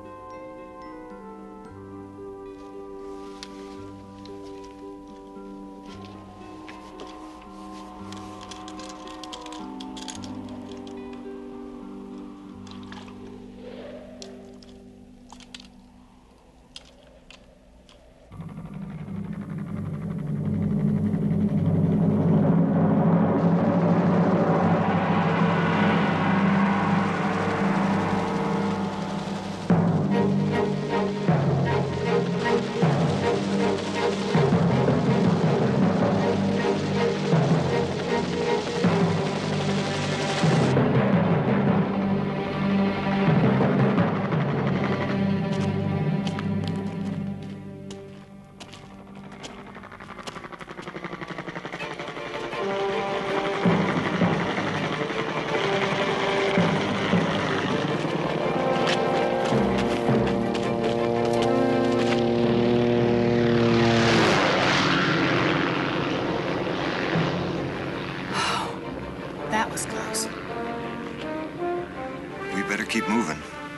That was close. We better keep moving.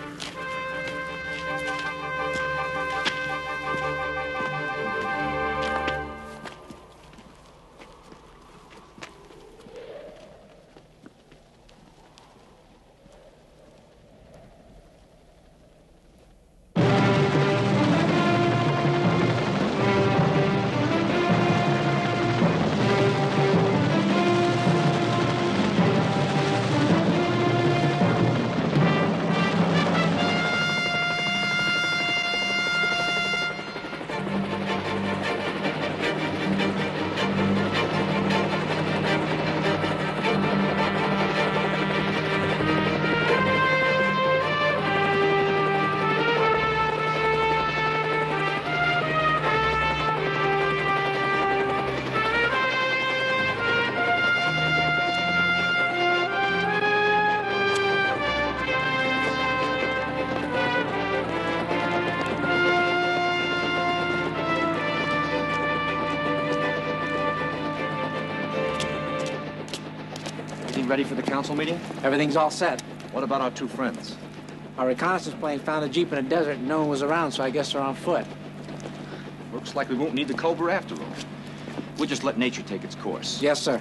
Ready for the council meeting? Everything's all set. What about our two friends? Our reconnaissance plane found a Jeep in the desert and no one was around, so I guess they're on foot. Looks like we won't need the Cobra after all. We'll just let nature take its course. Yes, sir.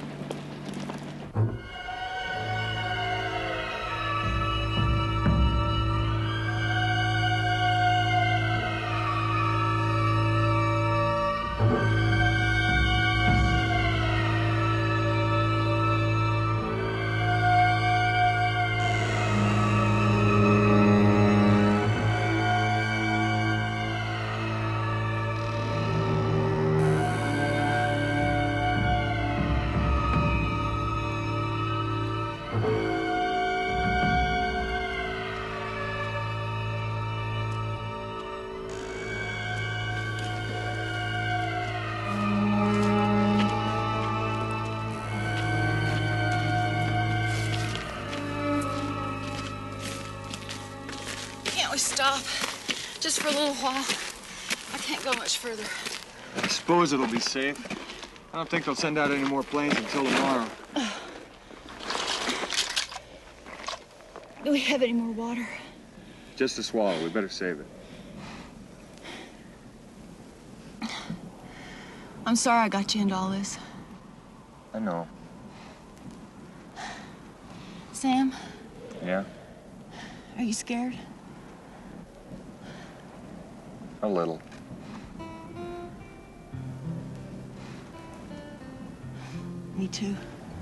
Can't we stop? Just for a little while. I can't go much further. I suppose it'll be safe. I don't think they'll send out any more planes until tomorrow. Do we have any more water? Just a swallow. We better save it. I'm sorry I got you into all this. I know. Sam, Yeah? are you scared? A little. Me too.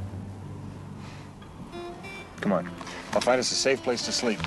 Come on. I'll find us a safe place to sleep.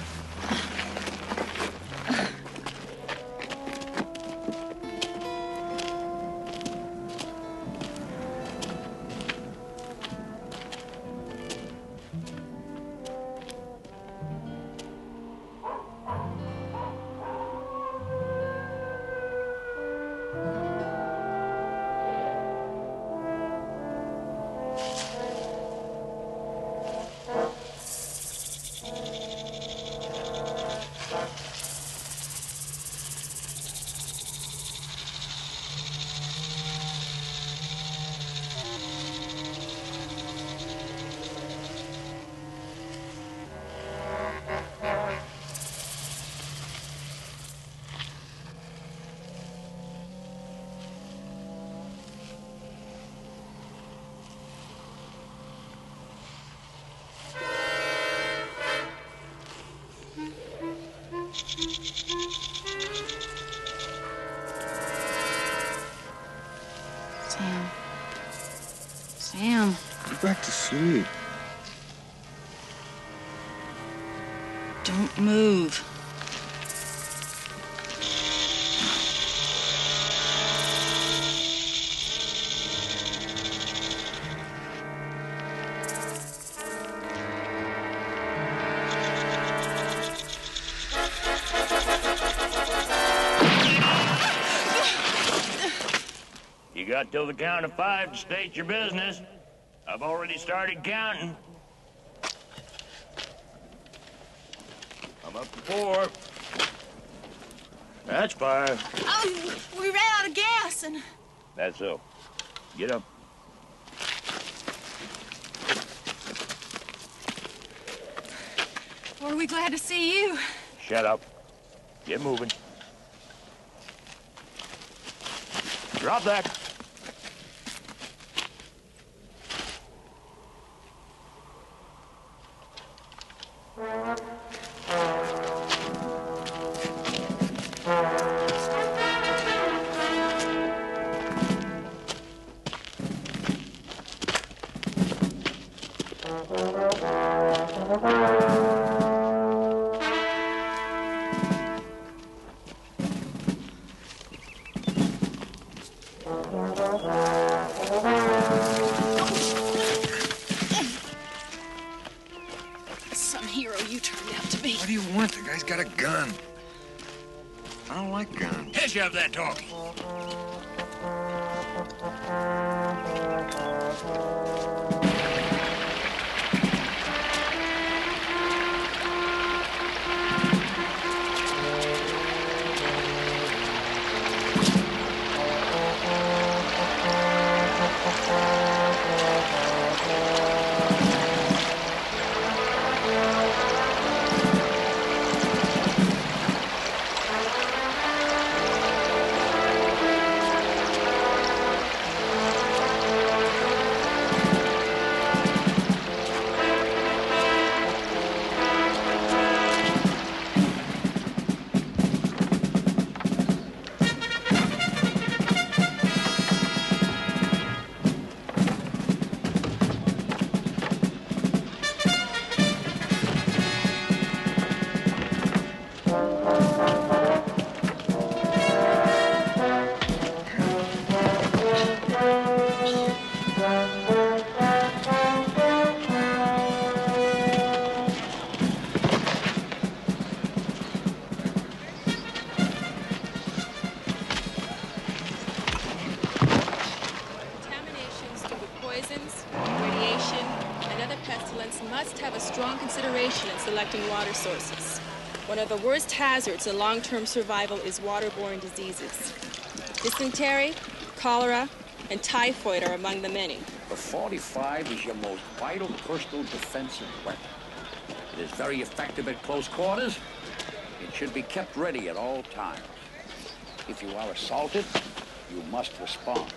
Sam. Sam. Go back to sleep. Don't move. You got till the count of five to state your business. I've already started counting. I'm up to four. That's five. Oh, we ran out of gas and... That's so. Get up. we glad to see you. Shut up. Get moving. Drop that. Some hero you turned out to be. What do you want? The guy's got a gun. I don't like guns. Let's have that talking. Sources. One of the worst hazards in long-term survival is waterborne diseases. Dysentery, cholera, and typhoid are among the many. The forty-five is your most vital personal defensive weapon. It is very effective at close quarters. It should be kept ready at all times. If you are assaulted, you must respond.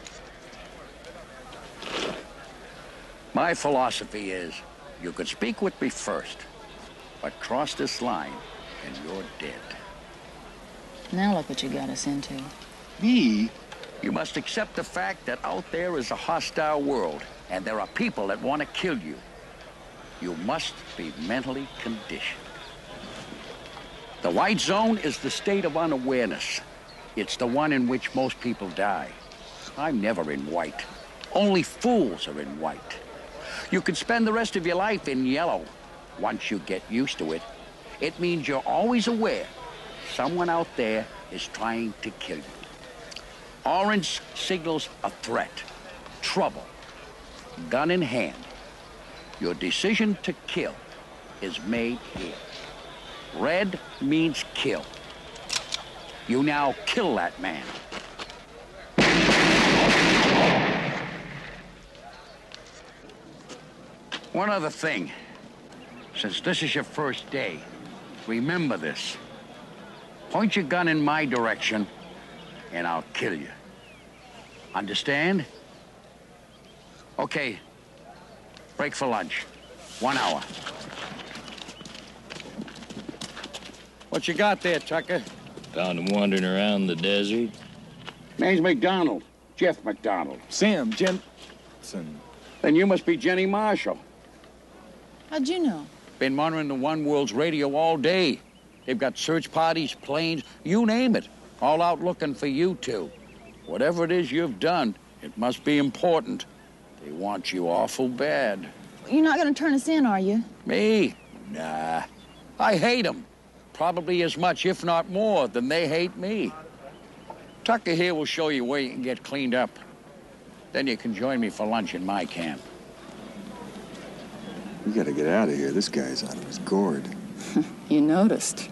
My philosophy is, you could speak with me first, but cross this line and you're dead. Now look what you got us into. Me? You must accept the fact that out there is a hostile world, and there are people that want to kill you. You must be mentally conditioned. The white zone is the state of unawareness. It's the one in which most people die. I'm never in white. Only fools are in white. You could spend the rest of your life in yellow. Once you get used to it, it means you're always aware someone out there is trying to kill you. Orange signals a threat, trouble, gun in hand. Your decision to kill is made here. Red means kill. You now kill that man. One other thing. Since this is your first day, remember this. Point your gun in my direction, and I'll kill you. Understand? Okay. Break for lunch. One hour. What you got there, Tucker? Found him wandering around the desert. Name's McDonald. Jeff McDonald. Sam Jensen. Then you must be Jenny Marshall. How'd you know? Been monitoring the One World's radio all day. They've got search parties, planes, you name it, all out looking for you two. Whatever it is you've done, it must be important. They want you awful bad. You're not going to turn us in, are you? Me? Nah. I hate them. Probably as much, if not more, than they hate me. Tucker here will show you where you can get cleaned up. Then you can join me for lunch in my camp. We gotta get out of here. This guy's out of his gourd. You noticed.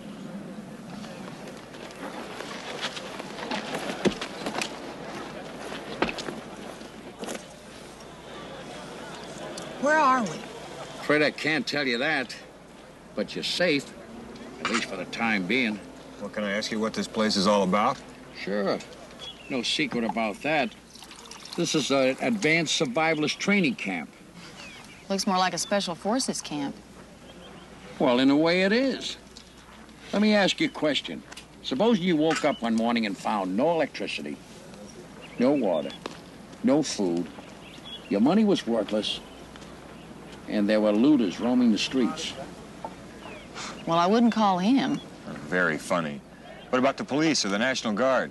Where are we? Afraid I can't tell you that, but you're safe. at least for the time being. Well, can I ask you what this place is all about? Sure. No secret about that. This is an advanced survivalist training camp. Looks more like a special forces camp. Well, in a way it is. Let me ask you a question. Suppose you woke up one morning and found no electricity, no water, no food, your money was worthless, and there were looters roaming the streets. Well, I wouldn't call him. Very funny. What about the police or the National Guard?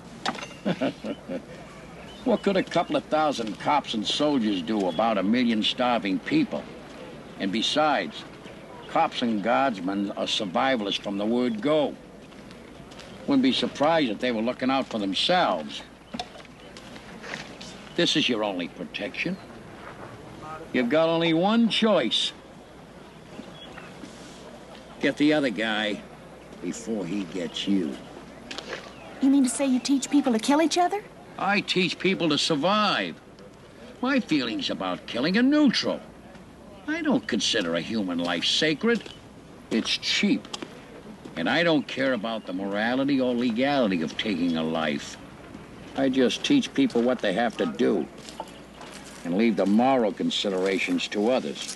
What could a couple of thousand cops and soldiers do about a million starving people? And besides, cops and guardsmen are survivalists from the word go. Wouldn't be surprised if they were looking out for themselves. This is your only protection. You've got only one choice. Get the other guy before he gets you. You mean to say you teach people to kill each other? I teach people to survive. My feelings about killing are neutral. I don't consider a human life sacred. It's cheap. And I don't care about the morality or legality of taking a life. I just teach people what they have to do and leave the moral considerations to others.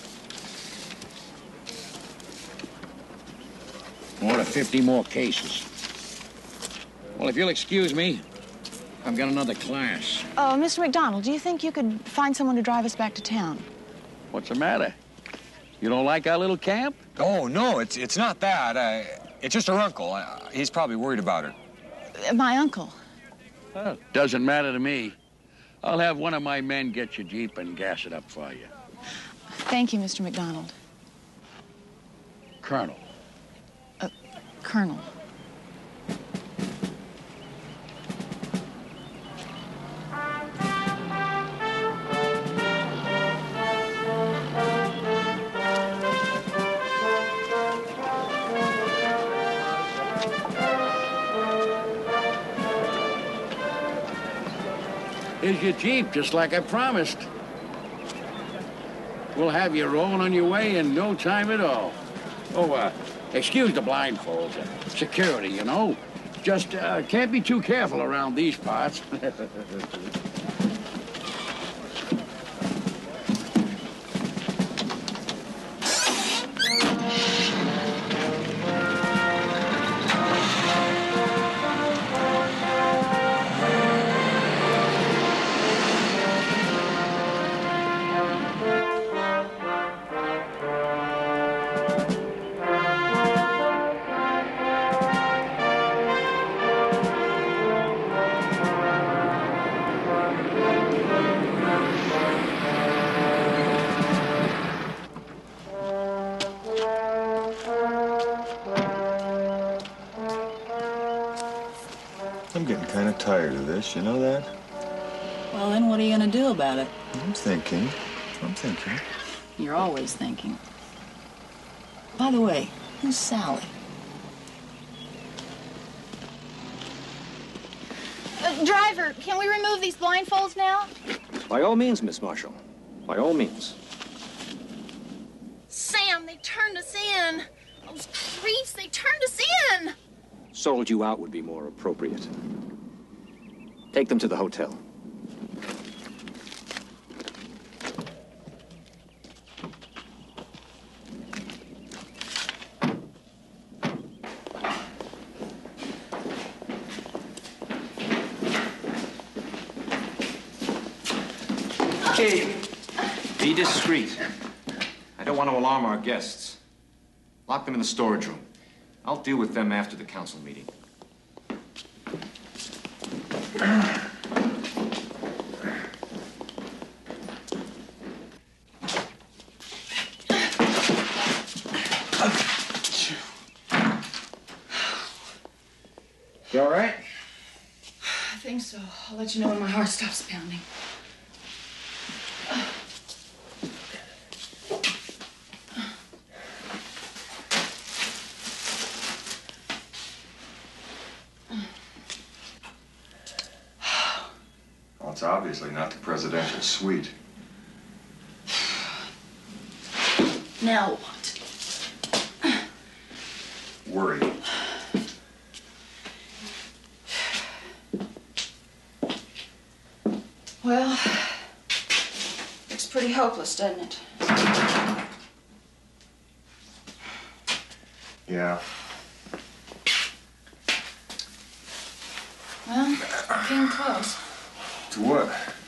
Order fifty more cases. Well, if you'll excuse me, I've got another class. Oh, Mister McDonald, do you think you could find someone to drive us back to town? What's the matter? You don't like our little camp? Oh, no, it's it's not that. Uh, it's just her uncle. Uh, he's probably worried about her. Uh, my uncle. Uh, doesn't matter to me. I'll have one of my men get your Jeep and gas it up for you. Thank you, Mister McDonald. Colonel. Uh, Colonel. Here's your Jeep, just like I promised. We'll have you rolling on your way in no time at all. Oh, uh, excuse the blindfolds. Uh, security, you know. Just uh, can't be too careful around these parts. I'm getting kind of tired of this, you know that? Well, then what are you going to do about it? I'm thinking. I'm thinking. You're always thinking. By the way, who's Sally? Uh, driver, can we remove these blindfolds now? By all means, Miss Marshall. By all means. Sam, they turned us in. Those creeps, they turned us in. Sold you out would be more appropriate. Take them to the hotel. Okay. Be discreet. I don't want to alarm our guests. Lock them in the storage room. I'll deal with them after the council meeting. You all right? I think so. I'll let you know when my heart stops pounding. Well, it's obviously not the presidential suite. Now what? worried. Well, looks pretty hopeless, doesn't it? Yeah. Well, came close. To what?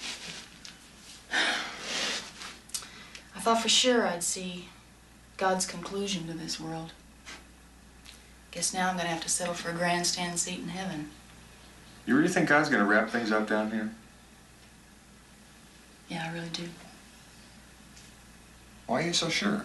I thought for sure I'd see God's conclusion to this world. Guess now I'm gonna have to settle for a grandstand seat in heaven. You really think God's gonna wrap things up down here? Yeah, I really do. Why are you so sure?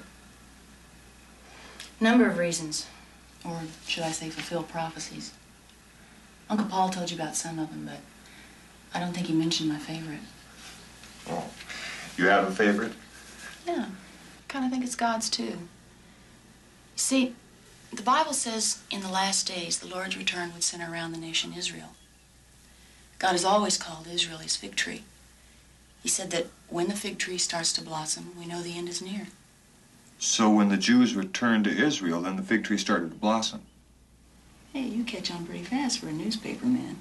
Number of reasons. Or should I say fulfilled prophecies. Uncle Paul told you about some of them, but I don't think he mentioned my favorite. Oh, you have a favorite? Yeah, kind of think it's God's too. You see, the Bible says in the last days the Lord's return would center around the nation Israel. God has always called Israel his fig tree. He said that when the fig tree starts to blossom, we know the end is near. So when the Jews returned to Israel, then the fig tree started to blossom. Hey, you catch on pretty fast for a newspaper man.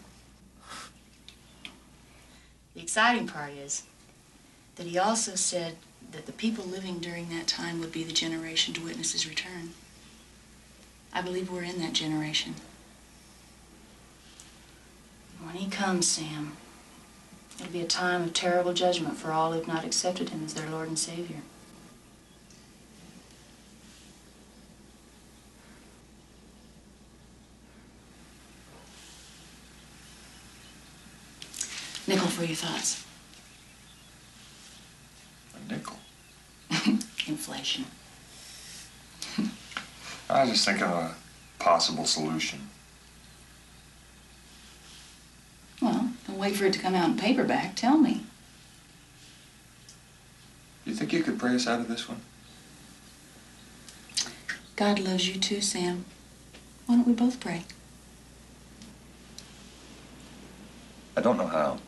The exciting part is that he also said that the people living during that time would be the generation to witness his return. I believe we're in that generation. When he comes, Sam, it'll be a time of terrible judgment for all who've not accepted him as their Lord and Savior. Nickel for your thoughts. A nickel? Inflation. I was just thinking of a possible solution. Well, don't wait for it to come out in paperback. Tell me. You think you could pray us out of this one? God loves you too, Sam. Why don't we both pray? I don't know how.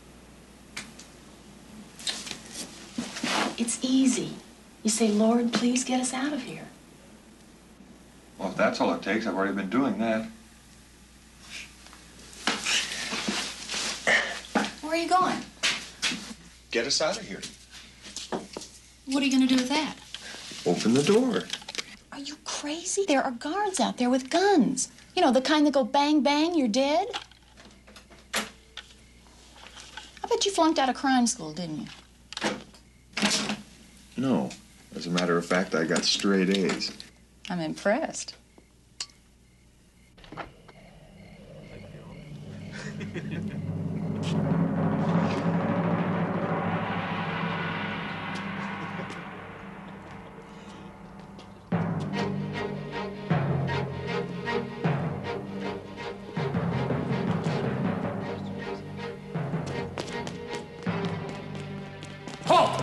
It's easy. You say, Lord, please get us out of here. Well, if that's all it takes, I've already been doing that. Where are you going? Get us out of here. What are you going to do with that? Open the door. Are you crazy? There are guards out there with guns. You know, the kind that go bang, bang, you're dead. I bet you flunked out of crime school, didn't you? No. As a matter of fact, I got straight A's. I'm impressed. Halt!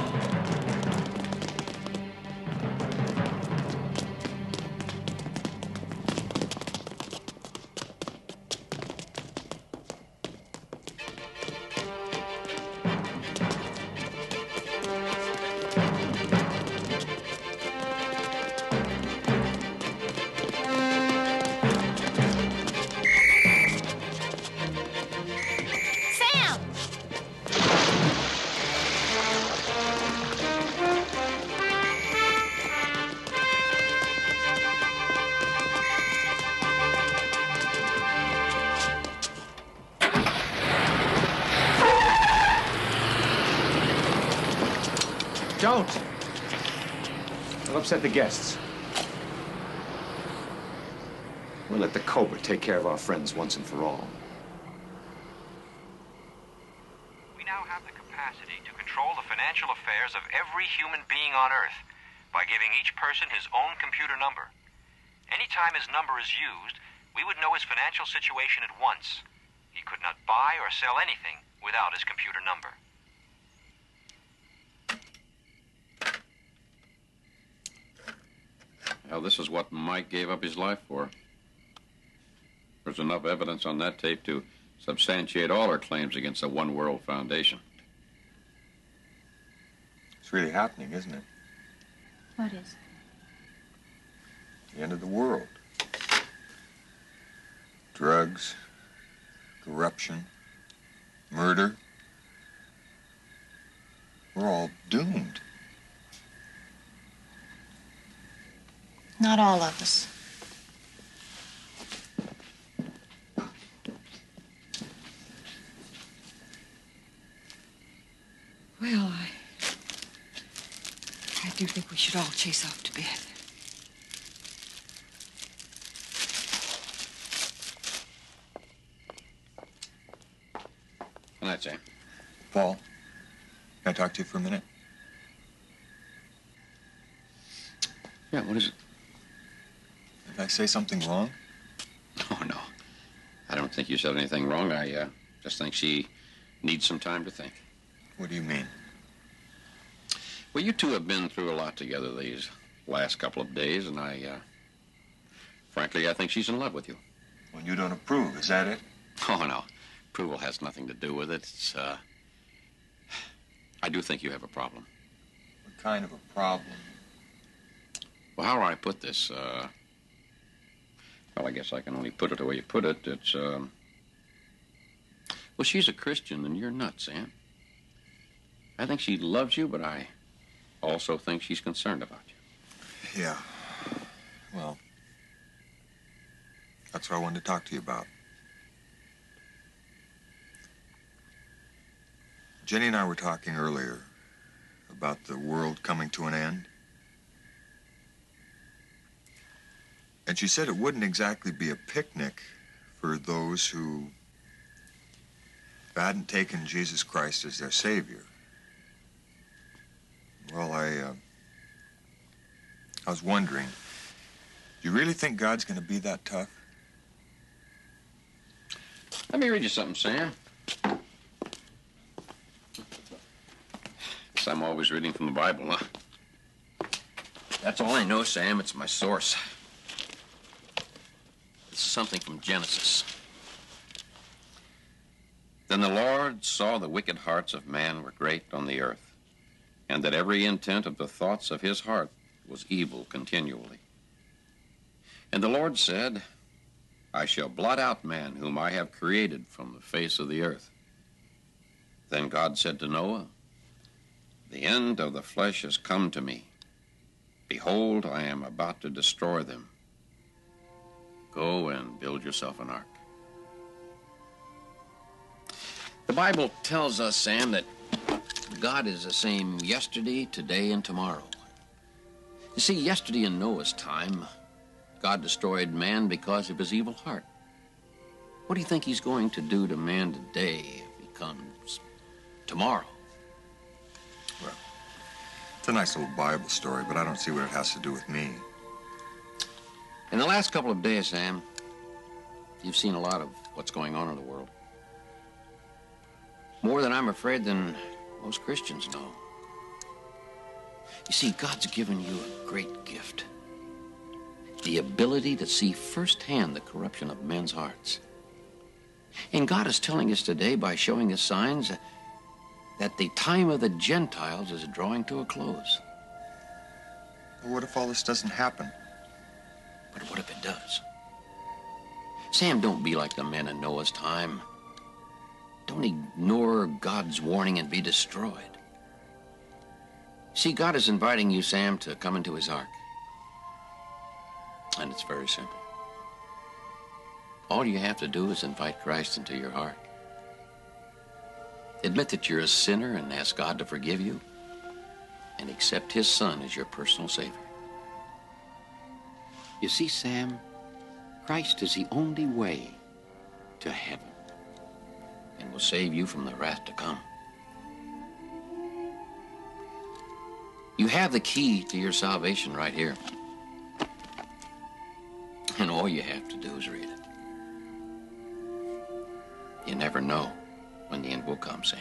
Don't! It'll upset the guests. We'll let the Cobra take care of our friends once and for all. We now have the capacity to control the financial affairs of every human being on Earth by giving each person his own computer number. Anytime his number is used, we would know his financial situation at once. He could not buy or sell anything without his computer number. Well, this is what Mike gave up his life for. There's enough evidence on that tape to substantiate all our claims against the One World Foundation. It's really happening, isn't it? What is? The end of the world. drugs, corruption, murder. We're all doomed. Not all of us. Well, I... I do think we should all chase off to bed. Good night, Sam. Paul, can I talk to you for a minute? Yeah, what is it? Did I say something wrong? Oh, no. I don't think you said anything wrong. I uh, just think she needs some time to think. What do you mean? Well, you two have been through a lot together these last couple of days, and I, uh, frankly, I think she's in love with you. Well, you don't approve, is that it? Oh, no. Approval has nothing to do with it. It's, uh, I do think you have a problem. What kind of a problem? Well, how do I put this? Uh, well, I guess I can only put it the way you put it. It's, um, well, she's a Christian, and you're not, Sam. I think she loves you, but I also think she's concerned about you. Yeah. Well, that's what I wanted to talk to you about. Jenny and I were talking earlier about the world coming to an end. And she said it wouldn't exactly be a picnic for those who hadn't taken Jesus Christ as their Savior. Well, I, uh, I was wondering, do you really think God's going to be that tough? Let me read you something, Sam. Guess I'm always reading from the Bible, huh? That's all I know, Sam. It's my source. This is something from Genesis. Then the Lord saw the wicked hearts of man were great on the earth, and that every intent of the thoughts of his heart was evil continually. And the Lord said, I shall blot out man whom I have created from the face of the earth. Then God said to Noah, the end of the flesh has come to me. Behold, I am about to destroy them. Go and build yourself an ark. The Bible tells us, Sam, that God is the same yesterday, today, and tomorrow. You see, yesterday in Noah's time, God destroyed man because of his evil heart. What do you think he's going to do to man today if he comes tomorrow? Well, it's a nice little Bible story, but I don't see what it has to do with me. In the last couple of days, Sam, you've seen a lot of what's going on in the world. More than I'm afraid than most Christians know. You see, God's given you a great gift. The ability to see firsthand the corruption of men's hearts. And God is telling us today by showing us signs that the time of the Gentiles is drawing to a close. Well, what if all this doesn't happen? But what if it does? Sam, don't be like the men in Noah's time. Don't ignore God's warning and be destroyed. See, God is inviting you, Sam, to come into his ark. And it's very simple. All you have to do is invite Christ into your heart. Admit that you're a sinner and ask God to forgive you, and accept his Son as your personal Savior. You see, Sam, Christ is the only way to heaven and will save you from the wrath to come. You have the key to your salvation right here. And all you have to do is read it. You never know when the end will come, Sam.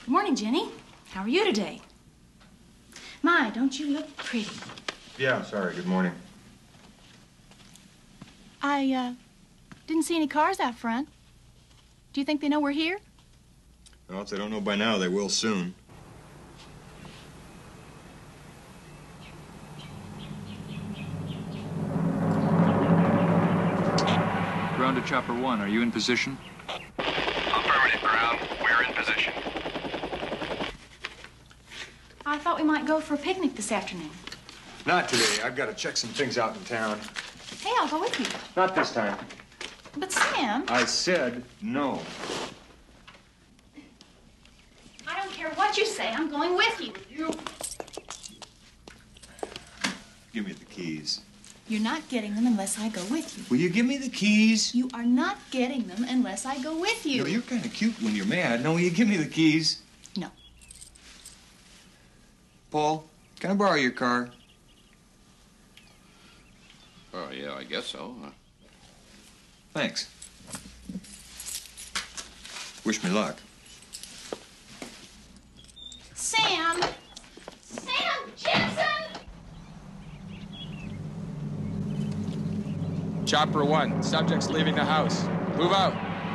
Good morning, Jenny. How are you today? My, don't you look pretty. Yeah, sorry. Good morning. I, uh, didn't see any cars out front. Do you think they know we're here? Well, if they don't know by now, they will soon. Ground to Chopper One. Are you in position? Affirmative, Ground. We're in position. I thought we might go for a picnic this afternoon. Not today. I've got to check some things out in town. Hey, I'll go with you. Not this time. But Sam... I said no. I don't care what you say. I'm going with you. You... Give me the keys. You're not getting them unless I go with you. Will you give me the keys? You are not getting them unless I go with you. No, you're kind of cute when you're mad. No, will you give me the keys? No. Paul, can I borrow your car? Oh, yeah, I guess so. Uh, Thanks. Wish me luck. Sam! Sam Jensen! Chopper One, subject's leaving the house. Move out.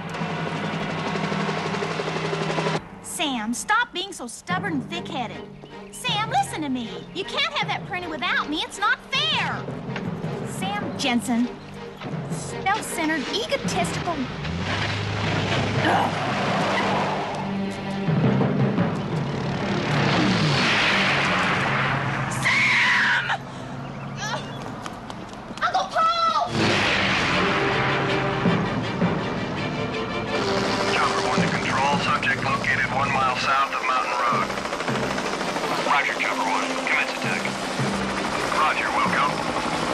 Sam, stop being so stubborn and thick-headed. Sam, listen to me. You can't have that printed without me. It's not fair. Sam Jensen. Self-centered, egotistical... Ugh. Subject located one mile south of Mountain Road. Roger, Chopper One. Commence attack. Roger, Wilco.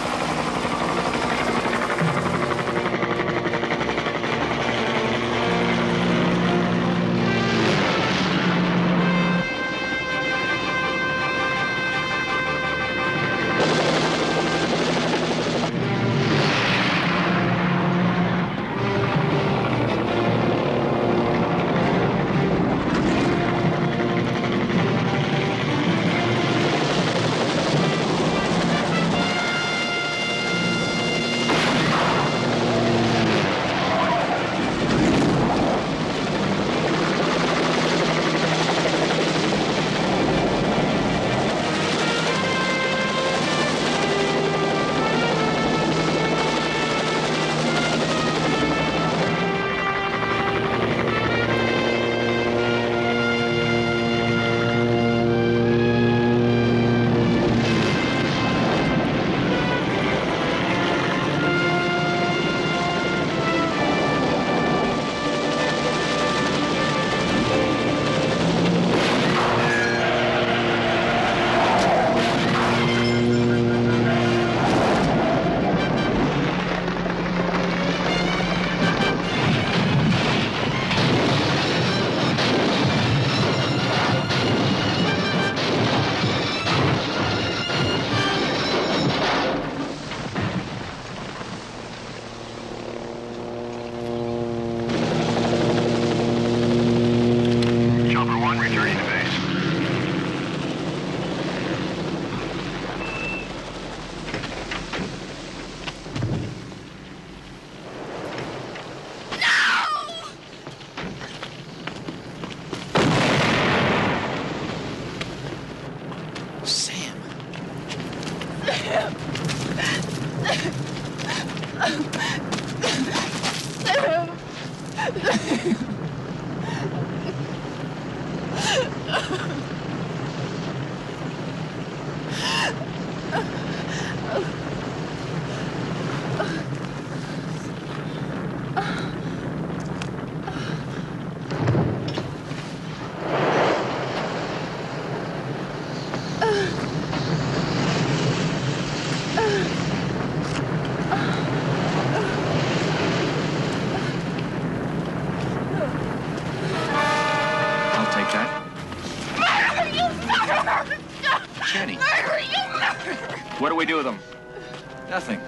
What do we do with them? Nothing.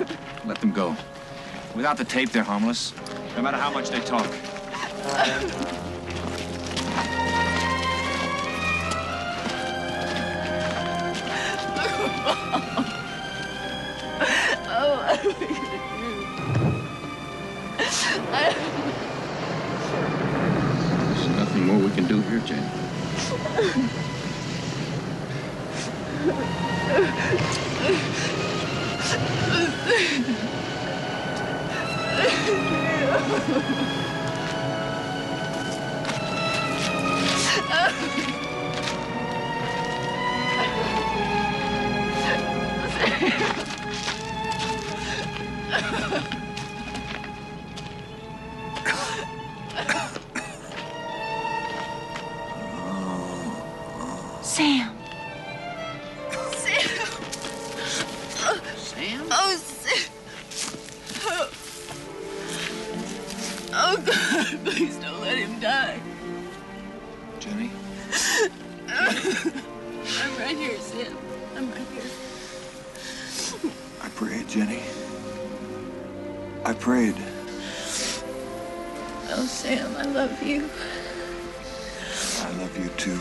Let them go. Without the tape, they're harmless, no matter how much they talk. to do here, Jane? Sam. Sam? Oh, Sam. Oh. Oh, God, please don't let him die. Jenny? I'm right here, Sam. I'm right here. I prayed, Jenny. I prayed. Oh, Sam, I love you. I love you too.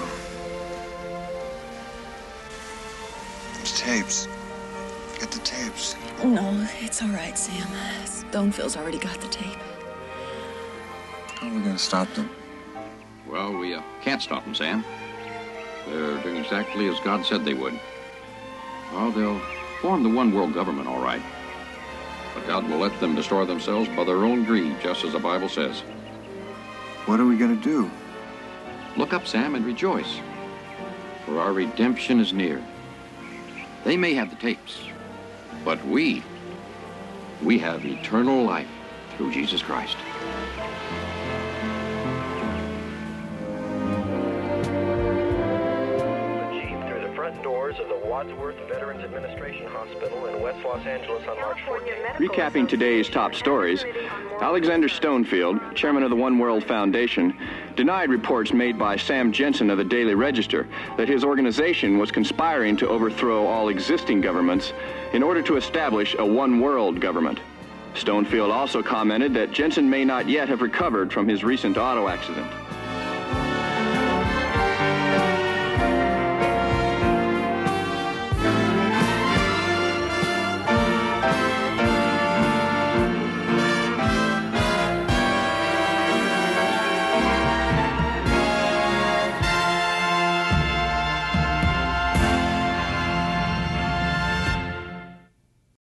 Those tapes. Get the tapes. No, it's all right, Sam. Stonefield's already got the tape. How are we gonna stop them? Well, we uh, can't stop them, Sam. They're doing exactly as God said they would. Well, they'll form the one world government, all right. But God will let them destroy themselves by their own greed, just as the Bible says. What are we gonna do? Look up, Sam, and rejoice, for our redemption is near. They may have the tapes, but we, we have eternal life through Jesus Christ. Doors of the Wadsworth Veterans Administration Hospital in West Los Angeles on March fourteenth. Recapping today's top stories, Alexander Stonefield, chairman of the One World Foundation, denied reports made by Sam Jensen of the Daily Register that his organization was conspiring to overthrow all existing governments in order to establish a one world government. Stonefield also commented that Jensen may not yet have recovered from his recent auto accident.